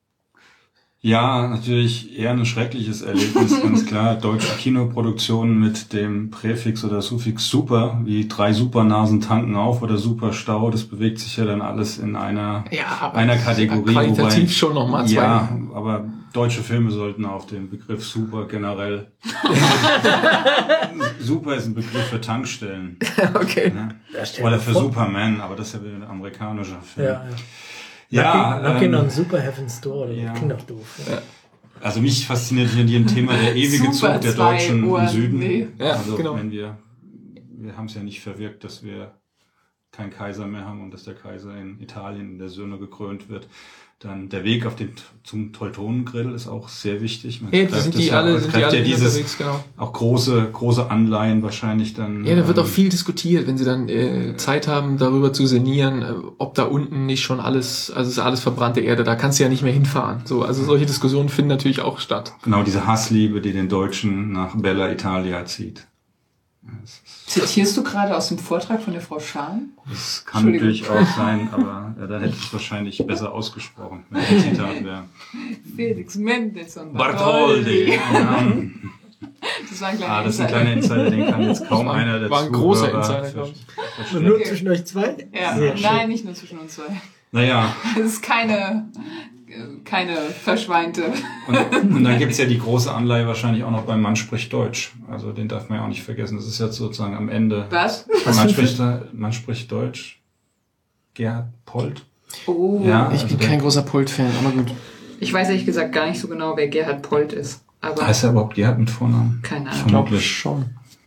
Speaker 4: Ja, natürlich eher ein schreckliches Erlebnis, ganz klar. Deutsche Kinoproduktionen mit dem Präfix oder Suffix super, wie drei Supernasen tanken auf oder Superstau, das bewegt sich ja dann alles in einer,
Speaker 1: Ja, aber
Speaker 4: einer Kategorie.
Speaker 1: qualitativ
Speaker 4: wobei,
Speaker 1: schon noch mal zwei.
Speaker 4: Ja, aber deutsche Filme sollten auf den Begriff super generell. Super ist ein Begriff für Tankstellen.
Speaker 1: Okay.
Speaker 4: Ne?
Speaker 2: Ja, stell
Speaker 4: Oder
Speaker 2: dir
Speaker 4: für
Speaker 2: vor.
Speaker 4: Superman, aber das ist ja wieder ein amerikanischer Film.
Speaker 2: Ja, ja.
Speaker 4: Ja,
Speaker 2: Lucky, Lucky
Speaker 4: ähm,
Speaker 2: non Super Heaven's Door, das
Speaker 4: ja.
Speaker 2: klingt doch doof. Ja.
Speaker 4: Also mich fasziniert hier ein Thema der ewige
Speaker 3: Super
Speaker 4: Zug der
Speaker 3: zwei
Speaker 4: Deutschen
Speaker 3: Ohren,
Speaker 4: im Süden.
Speaker 3: nee.
Speaker 1: Ja,
Speaker 4: also
Speaker 1: genau.
Speaker 4: wenn wir, wir haben es ja nicht verwirkt, dass wir keinen Kaiser mehr haben und dass der Kaiser in Italien in der Söhne gekrönt wird. Dann der Weg auf den zum Teutonengrill ist auch sehr wichtig. Man
Speaker 1: Ja, das sind die
Speaker 4: ja,
Speaker 1: alle, sind die alle
Speaker 4: ja dieses,
Speaker 1: unterwegs, genau.
Speaker 4: Auch große, große Anleihen wahrscheinlich dann.
Speaker 1: Ja, da wird
Speaker 4: ähm,
Speaker 1: auch viel diskutiert, wenn sie dann äh, Zeit haben, darüber zu sinnieren, äh, ob da unten nicht schon alles, also es ist alles verbrannte Erde, da kannst du ja nicht mehr hinfahren. So, also solche Diskussionen finden natürlich auch statt.
Speaker 4: Genau, diese Hassliebe, die den Deutschen nach Bella Italia zieht.
Speaker 3: Zitierst du gerade aus dem Vortrag von der Frau Schahn?
Speaker 4: Das kann natürlich auch sein, aber ja, dann hätte ich es wahrscheinlich besser ausgesprochen, wenn der Zitat wäre.
Speaker 3: Felix Mendelssohn
Speaker 4: Bartholdy. Ja.
Speaker 3: Das war ein kleiner
Speaker 4: Ah, das ist ein
Speaker 3: Insider.
Speaker 4: kleiner Insider, den kann jetzt kaum
Speaker 1: war,
Speaker 4: einer dazu.
Speaker 1: war ein großer Insider, glaube ich.
Speaker 2: Und nur zwischen euch zwei?
Speaker 3: Ja,
Speaker 2: Sehr schön.
Speaker 3: nein, nicht nur zwischen uns zwei.
Speaker 4: Naja,
Speaker 3: Es ist keine, keine verschweinte.
Speaker 4: und, und dann gibt's ja die große Anleihe wahrscheinlich auch noch beim Mann spricht Deutsch. Also den darf man ja auch nicht vergessen. Das ist jetzt sozusagen am Ende.
Speaker 3: Was?
Speaker 4: Man spricht, man spricht Deutsch. Gerhard Polt.
Speaker 3: Oh.
Speaker 4: Ja,
Speaker 1: Ich
Speaker 4: also
Speaker 1: bin
Speaker 4: der-
Speaker 1: kein großer Polt-Fan, aber gut.
Speaker 3: Ich weiß ehrlich gesagt gar nicht so genau, wer Gerhard Polt ist. Aber
Speaker 4: Heißt er überhaupt Gerhard mit Vornamen?
Speaker 3: keine
Speaker 1: Ich
Speaker 3: Ahnung.
Speaker 1: glaube
Speaker 4: Vermutlich.
Speaker 1: schon.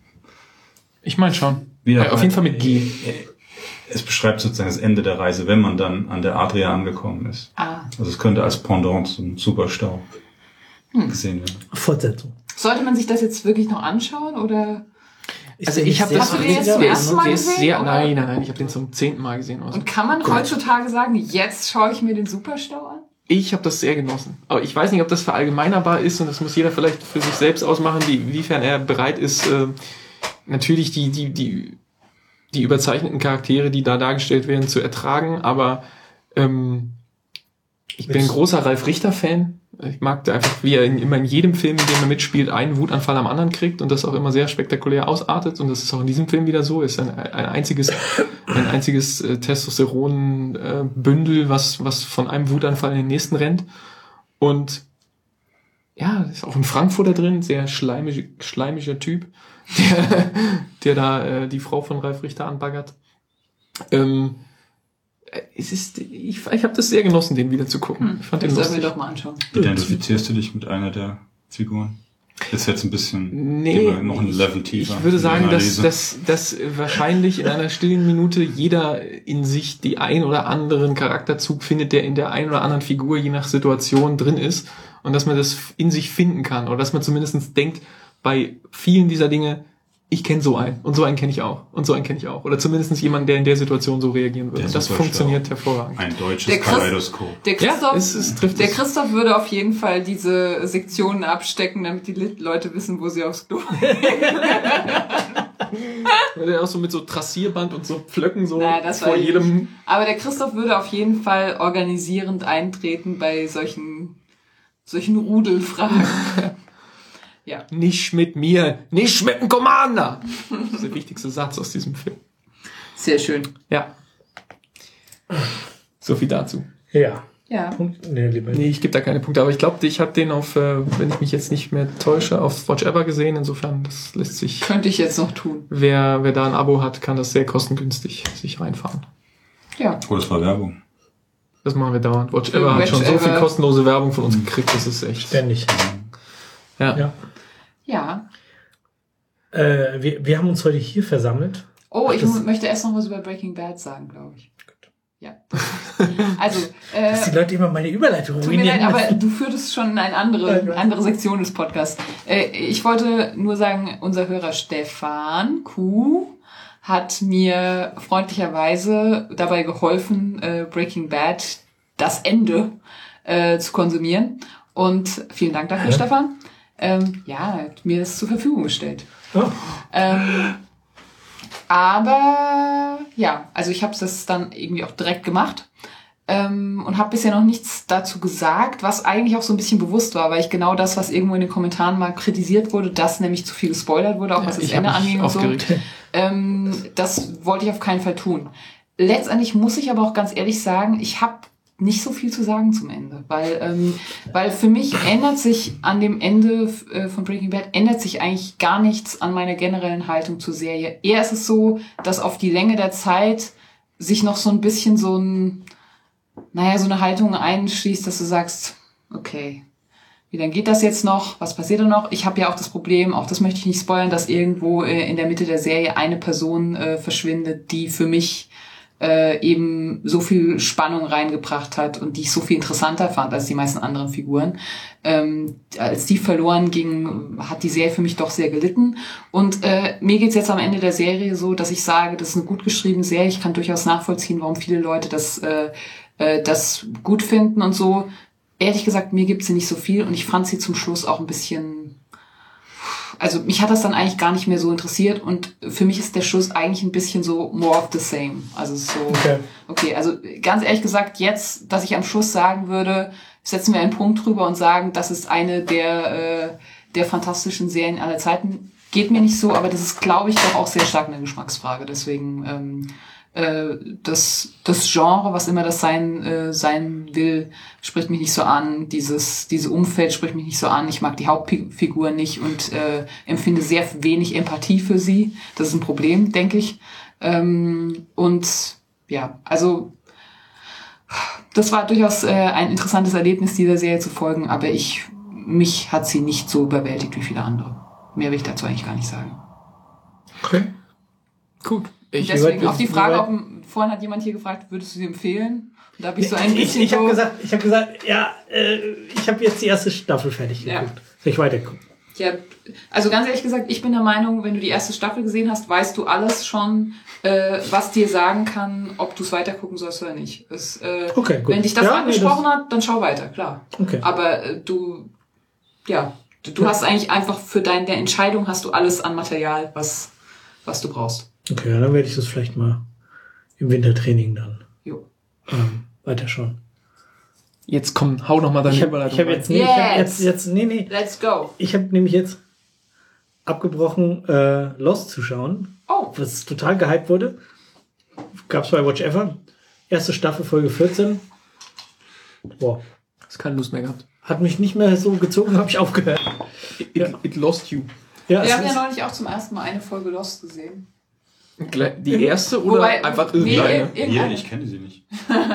Speaker 1: Ich meine schon.
Speaker 4: Wieder
Speaker 1: Äh, auf jeden Fall mit G.
Speaker 4: Es beschreibt sozusagen das Ende der Reise, wenn man dann an der Adria angekommen ist.
Speaker 3: Ah.
Speaker 4: Also es könnte als Pendant zum Superstau gesehen werden.
Speaker 2: Fortsetzung.
Speaker 3: Sollte man sich das jetzt wirklich noch anschauen oder?
Speaker 1: Also ich habe das,
Speaker 3: Hast du den jetzt
Speaker 1: der
Speaker 3: zum
Speaker 1: ist-
Speaker 3: ersten Mal
Speaker 1: der ist
Speaker 3: gesehen,
Speaker 1: sehr,
Speaker 3: oder?
Speaker 1: nein, nein, nein, ich habe den zum zehnten Mal gesehen. Also.
Speaker 3: Und kann man heutzutage sagen, jetzt schaue ich mir den Superstau an?
Speaker 1: Ich habe das sehr genossen. Aber ich weiß nicht, ob das verallgemeinerbar ist und das muss jeder vielleicht für sich selbst ausmachen, wie, wiefern er bereit ist, äh, natürlich die, die, die, die überzeichneten Charaktere, die da dargestellt werden, zu ertragen. Aber ähm, ich bin ein großer Ralf Richter-Fan. Ich mag einfach, wie er in, immer in jedem Film, in dem er mitspielt, einen Wutanfall am anderen kriegt und das auch immer sehr spektakulär ausartet. Und das ist auch in diesem Film wieder so. Es ist ein, ein einziges, ein einziges äh, Testosteron-Bündel, äh, was, was von einem Wutanfall in den nächsten rennt. Und ja, ist auch ein Frankfurter drin, sehr schleimig, schleimiger Typ, der, der da äh, die Frau von Ralf Richter anbaggert. Ähm, es ist, ich, ich habe das sehr genossen, den wieder zu gucken. Ich fand den
Speaker 3: Das sollten wir
Speaker 1: lustig.
Speaker 3: doch mal anschauen.
Speaker 4: Identifizierst du dich mit einer der Figuren? Ist jetzt ein bisschen
Speaker 1: Nee,
Speaker 4: gehen wir noch ein Level tiefer.
Speaker 1: ich würde
Speaker 4: in der
Speaker 1: sagen, dass,
Speaker 4: Analyse.
Speaker 1: dass, dass wahrscheinlich in einer stillen Minute jeder in sich die ein oder anderen Charakterzug findet, der in der ein oder anderen Figur je nach Situation drin ist und dass man das in sich finden kann oder dass man zumindest denkt, bei vielen dieser Dinge, ich kenne so einen und so einen kenne ich auch und so einen kenne ich auch oder zumindest jemanden, der in der Situation so reagieren würde.
Speaker 4: Der
Speaker 1: Und das
Speaker 4: Superstar.
Speaker 1: funktioniert hervorragend.
Speaker 4: Ein deutsches
Speaker 3: Der Christ-
Speaker 4: Kaleidoskop.
Speaker 3: Der Christoph,
Speaker 1: Ja, es, es trifft
Speaker 3: der
Speaker 1: es.
Speaker 3: Christoph würde auf jeden Fall diese Sektionen abstecken, damit die Lit- Leute wissen, wo sie aufs Klo.
Speaker 1: Weil der auch so mit so Trassierband und so Pflöcken so
Speaker 3: Nein, das
Speaker 1: vor
Speaker 3: war ich
Speaker 1: jedem...
Speaker 3: nicht. Aber der Christoph würde auf jeden Fall organisierend eintreten bei solchen, solchen Rudelfragen. Ja.
Speaker 1: Nicht mit mir, nicht mit dem Commander. Das ist der wichtigste Satz aus diesem Film.
Speaker 3: Sehr schön.
Speaker 1: Ja. So viel dazu.
Speaker 2: Ja.
Speaker 3: Ja.
Speaker 2: Punkt. Nee, lieber
Speaker 1: Nee, ich gebe da keine Punkte, aber ich glaube, ich habe den auf, äh, wenn ich mich jetzt nicht mehr täusche, auf Watch Ever gesehen. Insofern, das lässt sich,
Speaker 3: Könnte ich jetzt noch tun.
Speaker 1: wer, wer da ein Abo hat, kann das sehr kostengünstig sich reinfahren.
Speaker 3: Ja.
Speaker 4: Oh, das war Werbung.
Speaker 1: Das machen wir dauernd. Watch
Speaker 3: Für
Speaker 1: Ever hat
Speaker 3: Watch
Speaker 1: schon so viel
Speaker 3: Ever.
Speaker 1: kostenlose Werbung von uns gekriegt, das ist echt.
Speaker 2: ständig.
Speaker 1: Ja.
Speaker 2: Ja.
Speaker 3: Ja.
Speaker 2: Äh, wir, wir haben uns heute hier versammelt.
Speaker 3: Oh, ich
Speaker 2: Das-
Speaker 3: mu- möchte erst noch was über Breaking Bad sagen, glaube ich. Ja. Also, äh,
Speaker 2: Dass die Leute immer meine Überleitung
Speaker 3: tut mir leid,
Speaker 2: ruinieren.
Speaker 3: aber du führtest schon in eine andere,
Speaker 2: Nein, nein.
Speaker 3: andere Sektion des Podcasts. Äh, ich wollte nur sagen, unser Hörer Stefan Kuh hat mir freundlicherweise dabei geholfen, äh, Breaking Bad, das Ende, äh, zu konsumieren. Und vielen Dank dafür,
Speaker 2: Hä?
Speaker 3: Stefan. Ähm, ja, er hat mir das zur Verfügung gestellt.
Speaker 2: Oh.
Speaker 3: Ähm, aber ja, also ich habe das dann irgendwie auch direkt gemacht ähm, und habe bisher noch nichts dazu gesagt, was eigentlich auch so ein bisschen bewusst war, weil ich genau das, was irgendwo in den Kommentaren mal kritisiert wurde, dass nämlich zu viel gespoilert wurde, auch was das
Speaker 1: ich habe
Speaker 3: Ende
Speaker 1: mich
Speaker 3: anging und so.
Speaker 1: aufgeregt.
Speaker 3: Ähm, das wollte ich auf keinen Fall tun. Letztendlich muss ich aber auch ganz ehrlich sagen, ich habe nicht so viel zu sagen zum Ende, weil ähm, weil für mich ändert sich an dem Ende äh, von Breaking Bad ändert sich eigentlich gar nichts an meiner generellen Haltung zur Serie. Eher ist es so, dass auf die Länge der Zeit sich noch so ein bisschen so ein naja so eine Haltung einschließt, dass du sagst, okay, wie dann geht das jetzt noch? Was passiert da noch? Ich habe ja auch das Problem, auch das möchte ich nicht spoilern, dass irgendwo äh, in der Mitte der Serie eine Person äh, verschwindet, die für mich äh, eben so viel Spannung reingebracht hat und die ich so viel interessanter fand als die meisten anderen Figuren. Ähm, als die verloren ging, hat die Serie für mich doch sehr gelitten. Und äh, mir geht's jetzt am Ende der Serie so, dass ich sage, das ist eine gut geschriebene Serie. Ich kann durchaus nachvollziehen, warum viele Leute das, äh, äh, das gut finden und so. Ehrlich gesagt, mir gibt sie nicht so viel und ich fand sie zum Schluss auch ein bisschen... Also mich hat das dann eigentlich gar nicht mehr so interessiert und für mich ist der Schluss eigentlich ein bisschen so more of the same. Also so,
Speaker 2: Okay.
Speaker 3: okay, also ganz ehrlich gesagt jetzt, dass ich am Schluss sagen würde, setzen wir einen Punkt drüber und sagen, das ist eine der, äh, der fantastischen Serien aller Zeiten, geht mir nicht so, aber das ist, glaube ich, doch auch sehr stark eine Geschmacksfrage. Deswegen ähm, äh, das, das Genre, was immer das sein äh, sein will, spricht mich nicht so an. Dieses diese Umfeld spricht mich nicht so an. Ich mag die Hauptfigur nicht und äh, empfinde sehr wenig Empathie für sie. Das ist ein Problem, denke ich. Ähm, und ja, also das war durchaus äh, ein interessantes Erlebnis, dieser Serie zu folgen, aber ich mich hat sie nicht so überwältigt wie viele andere. Mehr will ich dazu eigentlich gar nicht sagen.
Speaker 1: Okay. Gut. Ich,
Speaker 3: Deswegen
Speaker 2: weit-
Speaker 3: auf die
Speaker 2: wie
Speaker 3: Frage,
Speaker 2: weit-
Speaker 3: ob vorhin hat jemand hier gefragt, würdest du sie empfehlen? Und da habe ich so ein
Speaker 2: Ich,
Speaker 3: bisschen
Speaker 2: ich habe
Speaker 3: so,
Speaker 2: gesagt, ich habe gesagt, ja, äh, ich habe jetzt die erste Staffel fertig
Speaker 3: Ja.
Speaker 2: geguckt. Soll ich weitergucken?
Speaker 3: ja, also ganz ehrlich gesagt, ich bin der Meinung, wenn du die erste Staffel gesehen hast, weißt du alles schon, äh, was dir sagen kann, ob du es weitergucken sollst oder nicht. Es, äh,
Speaker 2: Okay, gut.
Speaker 3: Wenn dich das
Speaker 2: Ja, nee,
Speaker 3: angesprochen
Speaker 2: das-
Speaker 3: hat, dann schau weiter, klar.
Speaker 2: Okay.
Speaker 3: Aber äh, du, ja, du, du
Speaker 2: Ja.
Speaker 3: hast eigentlich einfach für deine Entscheidung hast du alles an Material, was, was du brauchst.
Speaker 2: Okay, ja, dann werde ich das vielleicht mal im Wintertraining dann
Speaker 3: Jo.
Speaker 2: ähm, weiterschauen.
Speaker 1: jetzt komm, hau noch mal deine
Speaker 2: Ich habe
Speaker 1: Überleitung
Speaker 2: ich hab
Speaker 1: rein.
Speaker 2: jetzt, nee, ich hab
Speaker 3: Yes.
Speaker 2: jetzt, jetzt, nee, nee.
Speaker 3: Let's go.
Speaker 2: Ich habe nämlich jetzt abgebrochen, äh, Lost zu schauen,
Speaker 3: Oh,
Speaker 2: was total gehypt wurde. Gab's bei Watch Ever. Erste Staffel, Folge vierzehn. Boah.
Speaker 1: Hast keine Lust mehr gehabt.
Speaker 2: Hat mich nicht mehr so gezogen, habe ich aufgehört.
Speaker 1: It,
Speaker 2: Ja.
Speaker 1: it lost you.
Speaker 2: Ja,
Speaker 3: wir
Speaker 2: es
Speaker 3: haben ja
Speaker 2: ist,
Speaker 3: neulich auch zum ersten Mal eine Folge Lost gesehen.
Speaker 1: Die erste oder
Speaker 3: Wobei-
Speaker 1: einfach
Speaker 3: nee,
Speaker 1: irgendeine?
Speaker 3: irgendeine.
Speaker 4: Hier, ich kenne sie nicht.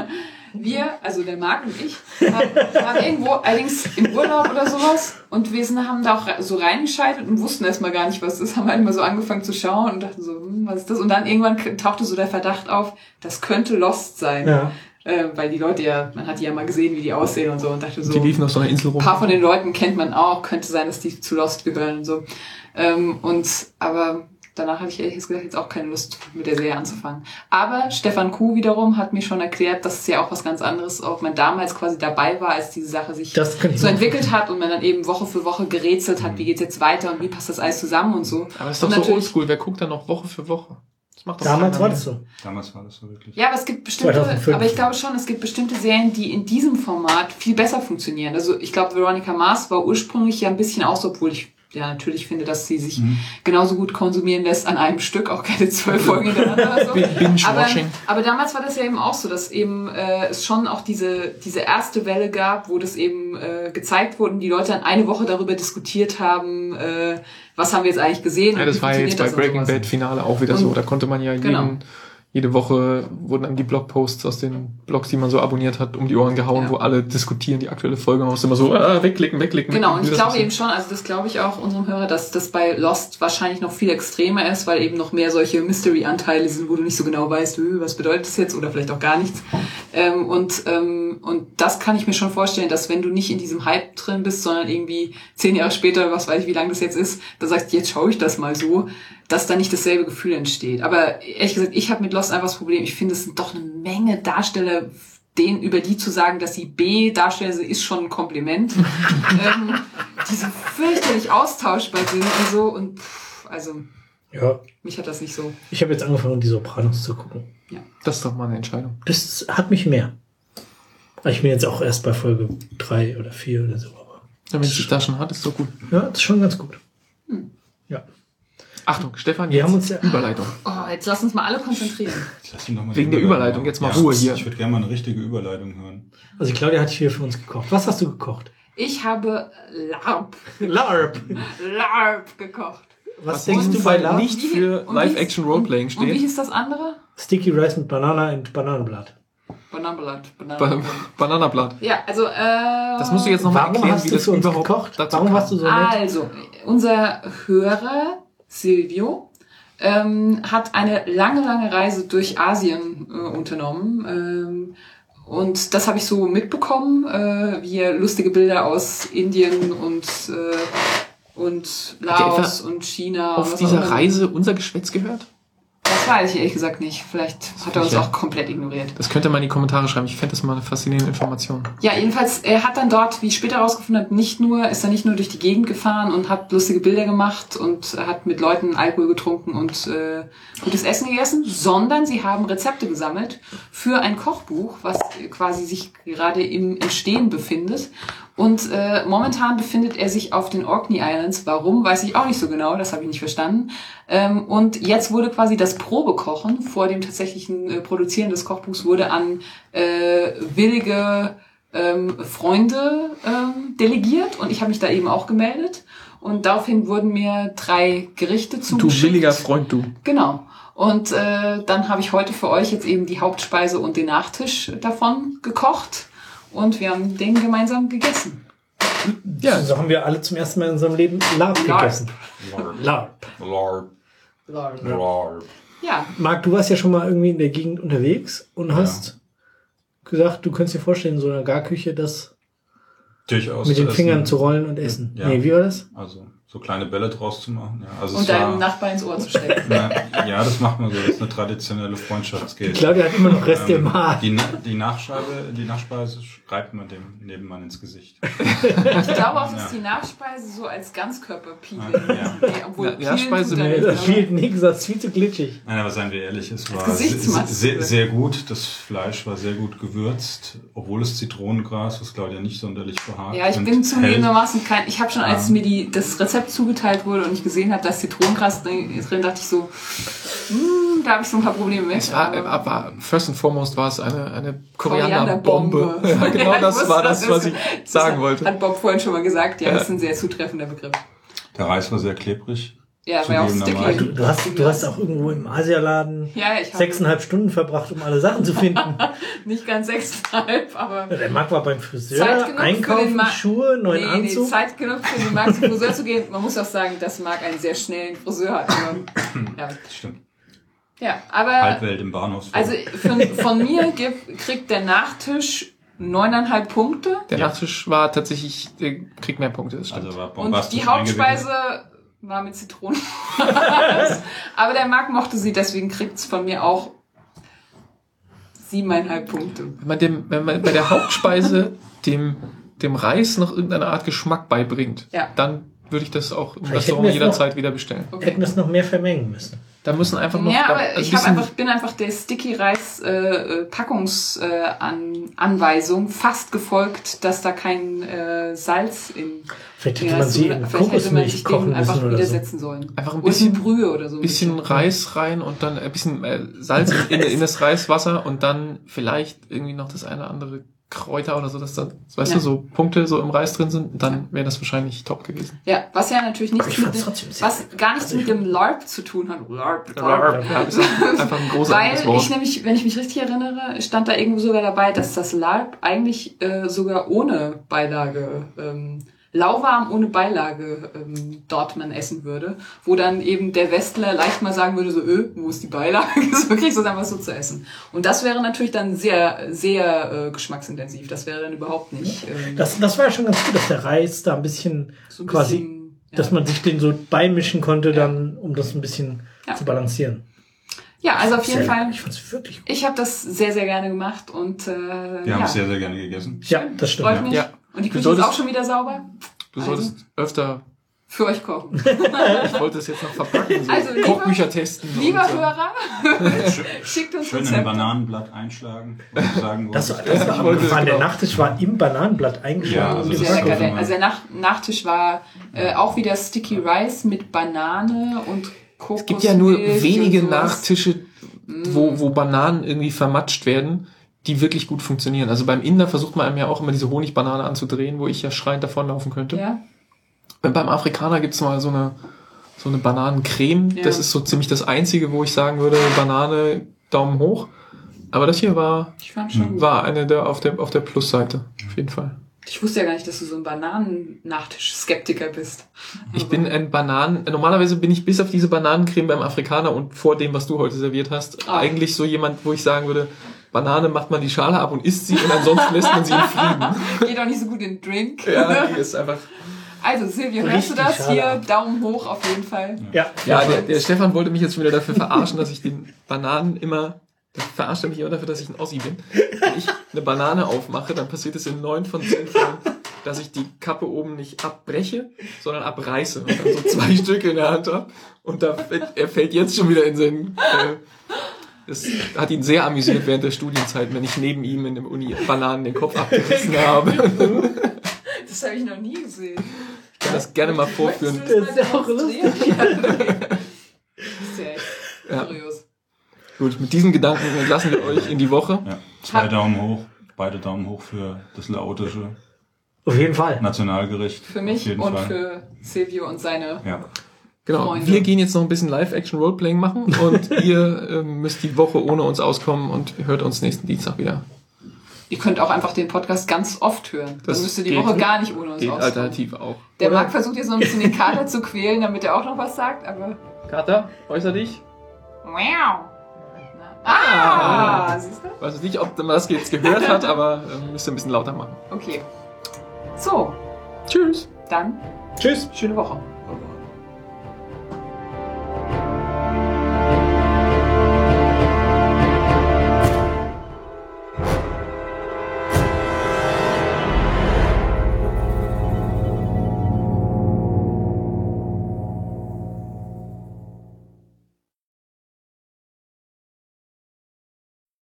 Speaker 3: Wir, also der Marc und ich, haben, waren irgendwo allerdings im Urlaub oder sowas und wir sind, haben da auch re- so reingeschaltet und wussten erstmal gar nicht, was das ist, haben halt immer so angefangen zu schauen und dachten so, hm, was ist das? Und dann irgendwann k- tauchte so der Verdacht auf, das könnte Lost sein.
Speaker 2: ja.
Speaker 3: Äh, weil die Leute ja, man hat die ja mal gesehen, wie die aussehen und so und dachte so,
Speaker 1: Die liefen auf so einer Insel
Speaker 3: ein
Speaker 1: rum.
Speaker 3: paar von den Leuten kennt man auch, könnte sein, dass die zu Lost gehören und so. Ähm, und, aber danach hatte ich ehrlich gesagt jetzt auch keine Lust, mit der Serie anzufangen. Aber Stefan Kuh wiederum hat mir schon erklärt, dass es ja auch was ganz anderes, ob man damals quasi dabei war, als diese Sache sich
Speaker 2: Das kann ich
Speaker 3: so
Speaker 2: mir
Speaker 3: entwickelt hat und man dann eben Woche für Woche gerätselt hat, wie geht's jetzt weiter und wie passt das alles zusammen und so.
Speaker 1: Aber das ist
Speaker 3: Und
Speaker 1: doch so
Speaker 3: natürlich-
Speaker 1: oldschool. Wer guckt da noch Woche für Woche? Das macht doch
Speaker 2: Damals
Speaker 1: keiner
Speaker 2: war
Speaker 1: mehr.
Speaker 2: das so.
Speaker 4: Damals war das so wirklich.
Speaker 3: Ja, aber es gibt bestimmte,
Speaker 2: zweitausendfünf.
Speaker 3: aber ich glaube schon, es gibt bestimmte Serien, die in diesem Format viel besser funktionieren. Also ich glaube, Veronica Mars war ursprünglich ja ein bisschen auch so, obwohl ich ja natürlich finde, dass sie sich
Speaker 4: Mhm.
Speaker 3: genauso gut konsumieren lässt an einem Stück, auch keine zwölf Folgen hintereinander oder so.
Speaker 1: Bin-
Speaker 3: Aber,
Speaker 1: Binge-Watching.
Speaker 3: aber damals war das ja eben auch so, dass eben äh, es schon auch diese diese erste Welle gab, wo das eben äh, gezeigt wurde und die Leute dann eine Woche darüber diskutiert haben, äh, was haben wir jetzt eigentlich gesehen.
Speaker 1: Ja,
Speaker 3: und
Speaker 1: das
Speaker 3: wie
Speaker 1: war ja jetzt bei
Speaker 3: funktioniert das und
Speaker 1: Breaking
Speaker 3: sowas.
Speaker 1: Bad Finale auch wieder
Speaker 3: Und-
Speaker 1: so. Da konnte man ja jeden,
Speaker 3: Genau.
Speaker 1: jede Woche wurden dann die Blogposts aus den Blogs, die man so abonniert hat, um die Ohren gehauen,
Speaker 3: Ja.
Speaker 1: wo alle diskutieren die aktuelle Folge. Man muss immer so ah, wegklicken, wegklicken.
Speaker 3: Genau, und
Speaker 1: wegklicken,
Speaker 3: ich
Speaker 1: wie das
Speaker 3: glaube
Speaker 1: aussieht.
Speaker 3: eben schon, also das glaube ich auch unserem Hörer, dass das bei Lost wahrscheinlich noch viel extremer ist, weil eben noch mehr solche Mystery-Anteile sind, wo du nicht so genau weißt, "Hö, was bedeutet das jetzt oder vielleicht auch gar nichts. Ähm, und, ähm, und das kann ich mir schon vorstellen, dass wenn du nicht in diesem Hype drin bist, sondern irgendwie zehn Jahre später, was weiß ich, wie lange das jetzt ist, da sagst, jetzt schaue ich das mal so, dass da nicht dasselbe Gefühl entsteht. Aber ehrlich gesagt, ich habe mit Lost einfach das Problem, ich finde, es sind doch eine Menge Darsteller, denen über die zu sagen, dass sie B-Darsteller sind, ist schon ein Kompliment. ähm, die so fürchterlich austauschbar sind und so. Und pff, also,
Speaker 2: Ja.
Speaker 3: mich hat das nicht so.
Speaker 2: Ich habe jetzt angefangen, die Sopranos zu gucken.
Speaker 1: Das ist doch mal eine Entscheidung.
Speaker 2: Das hat mich mehr. Ich bin jetzt auch erst bei Folge drei oder vier oder so. Aber
Speaker 1: Ja, wenn es sich da schon hat, ist doch gut.
Speaker 2: ja, das ist schon ganz gut. Ja.
Speaker 1: Achtung, Stefan,
Speaker 2: Wir
Speaker 1: jetzt
Speaker 2: haben uns ja-
Speaker 1: Überleitung.
Speaker 3: Oh, jetzt lass uns mal alle konzentrieren.
Speaker 4: Jetzt lass ihn doch mal
Speaker 1: Wegen
Speaker 4: die
Speaker 1: der Überleitung, jetzt mal Ruhe hier.
Speaker 4: Ich würde gerne mal eine richtige Überleitung hören.
Speaker 2: Also Claudia hat hier für uns gekocht. Was hast du gekocht?
Speaker 3: Ich habe Larp,
Speaker 2: Larp.
Speaker 3: Larp gekocht.
Speaker 2: Was,
Speaker 1: in
Speaker 2: denkst
Speaker 1: diesem
Speaker 2: du bei
Speaker 1: Fall
Speaker 2: Larp?
Speaker 1: nicht
Speaker 3: Wie-
Speaker 1: für
Speaker 3: und wie-
Speaker 1: Live-Action-Roleplaying
Speaker 3: Und wie
Speaker 1: steht.
Speaker 3: hieß das andere?
Speaker 2: Sticky Rice mit Banana und Bananenblatt.
Speaker 3: Bananenblatt.
Speaker 1: Ba
Speaker 3: Bananenblatt.
Speaker 1: Bananablatt.
Speaker 3: Ja, also, äh...
Speaker 1: Das musst du jetzt nochmal
Speaker 2: Warum
Speaker 1: erklären,
Speaker 2: hast
Speaker 1: wie
Speaker 2: du
Speaker 1: das
Speaker 2: für uns
Speaker 1: überhaupt
Speaker 2: gekocht?
Speaker 1: dazu
Speaker 2: Warum
Speaker 1: kam.
Speaker 2: warst du so nett?
Speaker 3: Also, unser Hörer Silvio ähm, hat eine lange, lange Reise durch Asien äh, unternommen. Ähm, und das habe ich so mitbekommen, äh, wie er lustige Bilder aus Indien und äh, und Laos und China.
Speaker 1: Auf
Speaker 3: und
Speaker 1: dieser Reise unser Geschwätz gehört?
Speaker 3: Das weiß ich ehrlich gesagt nicht. Vielleicht hat er uns auch komplett ignoriert.
Speaker 1: Das könnt ihr mal in die Kommentare schreiben. Ich fände das mal eine faszinierende Information.
Speaker 3: Ja, jedenfalls, er hat dann dort, wie ich später herausgefunden habe, nicht nur, ist er nicht nur durch die Gegend gefahren und hat lustige Bilder gemacht und hat mit Leuten Alkohol getrunken und äh, gutes Essen gegessen, sondern sie haben Rezepte gesammelt für ein Kochbuch, was quasi sich gerade im Entstehen befindet. Und äh, momentan befindet er sich auf den Orkney Islands. Warum, weiß ich auch nicht so genau, das habe ich nicht verstanden. Ähm, und jetzt wurde quasi das Probekochen vor dem tatsächlichen äh, Produzieren des Kochbuchs wurde an äh, willige ähm, Freunde ähm, delegiert. Und ich habe mich da eben auch gemeldet. Und daraufhin wurden mir drei Gerichte zugeschickt.
Speaker 1: Du williger Freund, du.
Speaker 3: Genau. Und äh, dann habe ich heute für euch jetzt eben die Hauptspeise und den Nachtisch davon gekocht. Und wir haben den gemeinsam gegessen.
Speaker 2: Ja, so haben wir alle zum ersten Mal in unserem Leben Larp gegessen.
Speaker 4: Larp.
Speaker 2: Larp.
Speaker 4: Larp. Larp.
Speaker 3: Ja.
Speaker 2: Marc, du warst ja schon mal irgendwie in der Gegend unterwegs und hast ja. gesagt, du könntest dir vorstellen, in so einer Garküche das
Speaker 4: durchaus
Speaker 2: mit den
Speaker 4: essen.
Speaker 2: Fingern zu rollen und essen.
Speaker 4: Ja.
Speaker 2: Nee, wie war das?
Speaker 4: Also so kleine Bälle draus zu machen. Ja. Also
Speaker 3: und
Speaker 4: es
Speaker 3: deinem
Speaker 4: war,
Speaker 3: Nachbar ins Ohr zu stecken.
Speaker 4: Na, ja, das macht man so. Das ist eine traditionelle Freundschaftsgeste.
Speaker 2: Claudia hat immer noch Reste
Speaker 4: ähm,
Speaker 2: im Haar.
Speaker 4: Die, die Nachscheibe, die Nachspeise schreibt man dem Nebenmann ins Gesicht.
Speaker 3: Ich glaube auch, dass
Speaker 4: Ja.
Speaker 3: die Nachspeise so als Ganzkörperpeeling.
Speaker 4: Ja.
Speaker 3: Nee, obwohl
Speaker 1: Ja,
Speaker 3: Peelen
Speaker 1: Nachspeise
Speaker 3: tut er
Speaker 1: mit-
Speaker 3: nicht,
Speaker 2: Das
Speaker 3: aber-
Speaker 2: viel, nee, gesagt, viel zu glitschig.
Speaker 4: Nein, aber seien wir ehrlich, es war
Speaker 3: Gesichtsmaske.
Speaker 4: sehr, sehr, sehr gut. Das Fleisch war sehr gut gewürzt, obwohl es Zitronengras, was Claudia nicht sonderlich behagt.
Speaker 3: Ja, ich
Speaker 4: und
Speaker 3: bin
Speaker 4: hält.
Speaker 3: zugegebenermaßen kein, ich habe schon, als
Speaker 4: Ja.
Speaker 3: mir die, das Rezept zugeteilt wurde und ich gesehen habe, dass Zitronengras drin, drin dachte ich so, hm, da habe ich so ein paar Probleme mit.
Speaker 1: Es war,
Speaker 3: aber-
Speaker 1: aber first and foremost war es eine, eine
Speaker 3: Korianderbombe.
Speaker 1: Korianderbombe. Ja, genau
Speaker 3: Ja, ich
Speaker 1: das
Speaker 3: wusste,
Speaker 1: war das,
Speaker 3: das
Speaker 1: was
Speaker 3: ist-
Speaker 1: ich sagen
Speaker 3: hat,
Speaker 1: wollte.
Speaker 3: Hat Bob vorhin schon mal gesagt, ja,
Speaker 1: Ja.
Speaker 3: das ist ein sehr zutreffender Begriff.
Speaker 4: Der Reis war sehr klebrig.
Speaker 3: Ja, war ja auch sticky.
Speaker 4: Zugegebenermaßen.
Speaker 2: Du, du, hast, du hast auch irgendwo im Asialaden
Speaker 3: Ja, ich habe
Speaker 2: sechseinhalb Stunden verbracht, um alle Sachen zu finden.
Speaker 3: nicht ganz sechseinhalb, aber
Speaker 2: Der Marc war beim Friseur,
Speaker 3: Zeit genug für
Speaker 2: einkaufen,
Speaker 3: den Ma-
Speaker 2: Schuhe, neuen
Speaker 3: nee,
Speaker 2: Anzug.
Speaker 3: nee, Zeit genug für den Marc zum Friseur zu gehen. Man muss auch sagen, dass Marc einen sehr schnellen Friseur hat. Aber, ja.
Speaker 4: Stimmt.
Speaker 3: ja, aber
Speaker 4: Halbwelt im Bahnhof.
Speaker 3: also von, von mir gibt, kriegt der Nachtisch neuneinhalb Punkte
Speaker 1: Der
Speaker 4: Ja.
Speaker 1: Nachtisch war tatsächlich, der kriegt mehr Punkte, das stimmt.
Speaker 4: also war
Speaker 3: und
Speaker 4: bombastisch
Speaker 3: die Hauptspeise
Speaker 4: eingewickelt.
Speaker 3: war mit Zitronen. Aber der Marc mochte sie, deswegen kriegt's von mir auch siebeneinhalb Punkte.
Speaker 1: Wenn man, dem, wenn man bei der Hauptspeise dem, dem Reis noch irgendeine Art Geschmack beibringt,
Speaker 3: Ja.
Speaker 1: dann würde ich das auch im
Speaker 2: Vielleicht
Speaker 1: Restaurant
Speaker 2: hätten wir es
Speaker 1: jederzeit wieder bestellen.
Speaker 2: Hätten es noch mehr vermengen müssen.
Speaker 1: Da müssen einfach noch
Speaker 3: Ja,
Speaker 1: da-
Speaker 3: aber
Speaker 1: also
Speaker 3: ich
Speaker 1: ein
Speaker 3: hab
Speaker 1: bisschen-
Speaker 3: einfach, bin einfach der Sticky Reis äh, äh, Packungsanweisung äh, an, Anweisung fast gefolgt, dass da kein äh, Salz in
Speaker 2: Vielleicht
Speaker 3: in
Speaker 2: hätte
Speaker 3: der
Speaker 2: man sie
Speaker 3: Suppe-
Speaker 2: in
Speaker 3: vielleicht hätte man
Speaker 2: Kokosmilch
Speaker 3: sich
Speaker 2: kochen
Speaker 3: dem einfach
Speaker 2: müssen oder so.
Speaker 3: widersetzen sollen.
Speaker 1: Einfach ein
Speaker 3: Oder
Speaker 1: bisschen-
Speaker 3: in Brühe oder so.
Speaker 1: bisschen Reis rein und dann ein bisschen äh, Salz in, in das Reiswasser und dann vielleicht irgendwie noch das eine oder andere Kräuter oder so, dass da, weißt
Speaker 3: Ja.
Speaker 1: du, so Punkte so im Reis drin sind, dann wäre das wahrscheinlich top gewesen.
Speaker 3: Ja, was ja natürlich nichts
Speaker 2: Aber ich
Speaker 3: mit
Speaker 2: fand's
Speaker 3: dem,
Speaker 2: trotzdem sehr
Speaker 3: was gar nichts
Speaker 2: Also
Speaker 3: mit
Speaker 2: ich-
Speaker 3: dem LARP zu tun hat. LARP, LARP.
Speaker 1: Ja, das ist einfach ein großartiges
Speaker 3: Weil
Speaker 1: Wort.
Speaker 3: ich nämlich, wenn ich mich richtig erinnere, stand da irgendwo sogar dabei, dass das LARP eigentlich äh, sogar ohne Beilage, ähm, lauwarm ohne Beilage ähm, dort man essen würde, wo dann eben der Westler leicht mal sagen würde, so, öh, wo ist die Beilage? So kriegst du es einfach so zu essen. Und das wäre natürlich dann sehr, sehr äh, geschmacksintensiv. Das wäre dann überhaupt nicht ähm,
Speaker 2: Das, das war ja schon ganz gut, dass der Reis da ein bisschen
Speaker 3: so ein
Speaker 2: quasi,
Speaker 3: bisschen, ja.
Speaker 2: dass man sich den so beimischen konnte, dann, um das ein bisschen
Speaker 3: Ja.
Speaker 2: zu balancieren.
Speaker 3: Ja, also auf jeden
Speaker 2: Sehr,
Speaker 3: Fall.
Speaker 2: Ich fand's wirklich gut.
Speaker 3: Ich habe das sehr, sehr gerne gemacht und äh,
Speaker 4: Wir
Speaker 3: ja,
Speaker 4: haben es sehr, sehr gerne gegessen.
Speaker 2: Ja, das stimmt.
Speaker 3: freut
Speaker 2: Ja.
Speaker 3: mich.
Speaker 1: Ja.
Speaker 3: Und die
Speaker 1: Du
Speaker 3: Küche ist
Speaker 1: solltest-
Speaker 3: auch schon wieder sauber.
Speaker 1: Du
Speaker 3: Also-
Speaker 1: solltest öfter,
Speaker 3: Für euch kochen.
Speaker 1: ich wollte es jetzt noch verpacken, so
Speaker 3: Also, lieber-
Speaker 1: Kochbücher testen.
Speaker 3: Lieber
Speaker 1: und so.
Speaker 3: Hörer, schickt uns
Speaker 4: Schön in ein
Speaker 3: Rezepte.
Speaker 4: Bananenblatt einschlagen. Und sagen, wo
Speaker 2: Das,
Speaker 4: es
Speaker 2: das
Speaker 4: ist.
Speaker 2: war
Speaker 1: Ich wollte-
Speaker 2: abgefahren. Der
Speaker 1: genau.
Speaker 2: Nachtisch war im Bananenblatt eingeschlagen.
Speaker 4: Ja, also
Speaker 2: und
Speaker 4: das
Speaker 2: im
Speaker 3: Sehr
Speaker 4: ist
Speaker 3: lecker.
Speaker 2: Backofen.
Speaker 4: auch
Speaker 3: Der, also der Nach Nachtisch war äh, auch wieder Sticky Rice mit Banane und Kokosmilch.
Speaker 1: Es gibt ja nur wenige
Speaker 3: und sowas.
Speaker 1: Nachtische, wo, wo Bananen irgendwie vermatscht werden, die wirklich gut funktionieren. Also beim Inder versucht man einem ja auch immer diese Honigbanane anzudrehen, wo ich ja schreiend davonlaufen könnte.
Speaker 3: Ja.
Speaker 1: Und beim Afrikaner gibt's mal so eine, so eine Bananencreme.
Speaker 3: Ja.
Speaker 1: Das ist so ziemlich das Einzige, wo ich sagen würde, Banane, Daumen hoch. Aber das hier war,
Speaker 3: Ich fand schon gut.
Speaker 1: war eine der auf der, auf der Plusseite. Auf jeden Fall.
Speaker 3: Ich wusste ja gar nicht, dass du so ein Bananen-Nachtisch-Skeptiker bist.
Speaker 1: Ich bin ein Bananen... Normalerweise bin ich bis auf diese Bananencreme beim Afrikaner und vor dem, was du heute serviert hast,
Speaker 3: Ah.
Speaker 1: eigentlich so jemand, wo ich sagen würde, Banane macht man die Schale ab und isst sie und ansonsten lässt man sie in Frieden.
Speaker 3: Geht auch nicht so gut in den Drink.
Speaker 1: Ja, die ist einfach...
Speaker 3: Also Silvio, hörst
Speaker 2: Richtig
Speaker 3: du das?
Speaker 2: Schale
Speaker 3: Hier,
Speaker 2: ab.
Speaker 3: Daumen hoch auf jeden Fall.
Speaker 2: Ja,
Speaker 1: Ja, der, der Stefan wollte mich jetzt schon wieder dafür verarschen, dass ich den Bananen immer... Der verarscht er mich immer dafür, dass ich ein Ossi bin. Wenn ich eine Banane aufmache, dann passiert es in neun von zehn Fällen, dass ich die Kappe oben nicht abbreche, sondern abreiße und dann so zwei Stücke in der Hand habe. Und da fällt, er fällt jetzt schon wieder in seinen... Äh, das hat ihn sehr amüsiert während der Studienzeit, wenn ich neben ihm in dem Uni Bananen den Kopf abgerissen habe.
Speaker 3: Das habe ich noch nie gesehen.
Speaker 1: Ich kann das gerne mal vorführen.
Speaker 3: Möchtest du
Speaker 2: Das ist ja auch
Speaker 3: demonstrieren?
Speaker 2: lustig.
Speaker 3: Ja, okay. Das ist ja echt
Speaker 1: Ja.
Speaker 3: kurios.
Speaker 1: Gut, mit diesen Gedanken entlassen wir euch in die Woche.
Speaker 4: Ja, zwei Daumen hoch, beide Daumen hoch für das laotische
Speaker 2: auf jeden Fall.
Speaker 4: Nationalgericht.
Speaker 3: Für
Speaker 4: Auf
Speaker 3: mich
Speaker 4: jeden
Speaker 3: und
Speaker 4: Fall.
Speaker 3: für Silvio und seine...
Speaker 4: Ja.
Speaker 1: Genau,
Speaker 3: Freunde.
Speaker 1: wir gehen jetzt noch ein bisschen Live-Action-Roleplaying machen und ihr ähm, müsst die Woche ohne uns auskommen und hört uns nächsten Dienstag wieder.
Speaker 3: Ihr könnt auch einfach den Podcast ganz oft hören.
Speaker 1: Das
Speaker 3: Dann müsst ihr die
Speaker 1: geht-
Speaker 3: Woche gar nicht ohne uns
Speaker 1: Geht
Speaker 3: auskommen.
Speaker 1: alternativ auch.
Speaker 3: Der
Speaker 2: Oder?
Speaker 3: Marc versucht jetzt noch ein bisschen den Kater zu quälen, damit er auch noch was sagt, aber...
Speaker 1: Kater, äußer dich.
Speaker 3: Wow. Ah, siehst du?
Speaker 1: Weiß nicht, ob man das jetzt gehört hat, aber ähm, müsst ihr ein bisschen lauter machen.
Speaker 3: Okay. So,
Speaker 1: Tschüss.
Speaker 3: dann
Speaker 2: Tschüss.
Speaker 3: schöne Woche.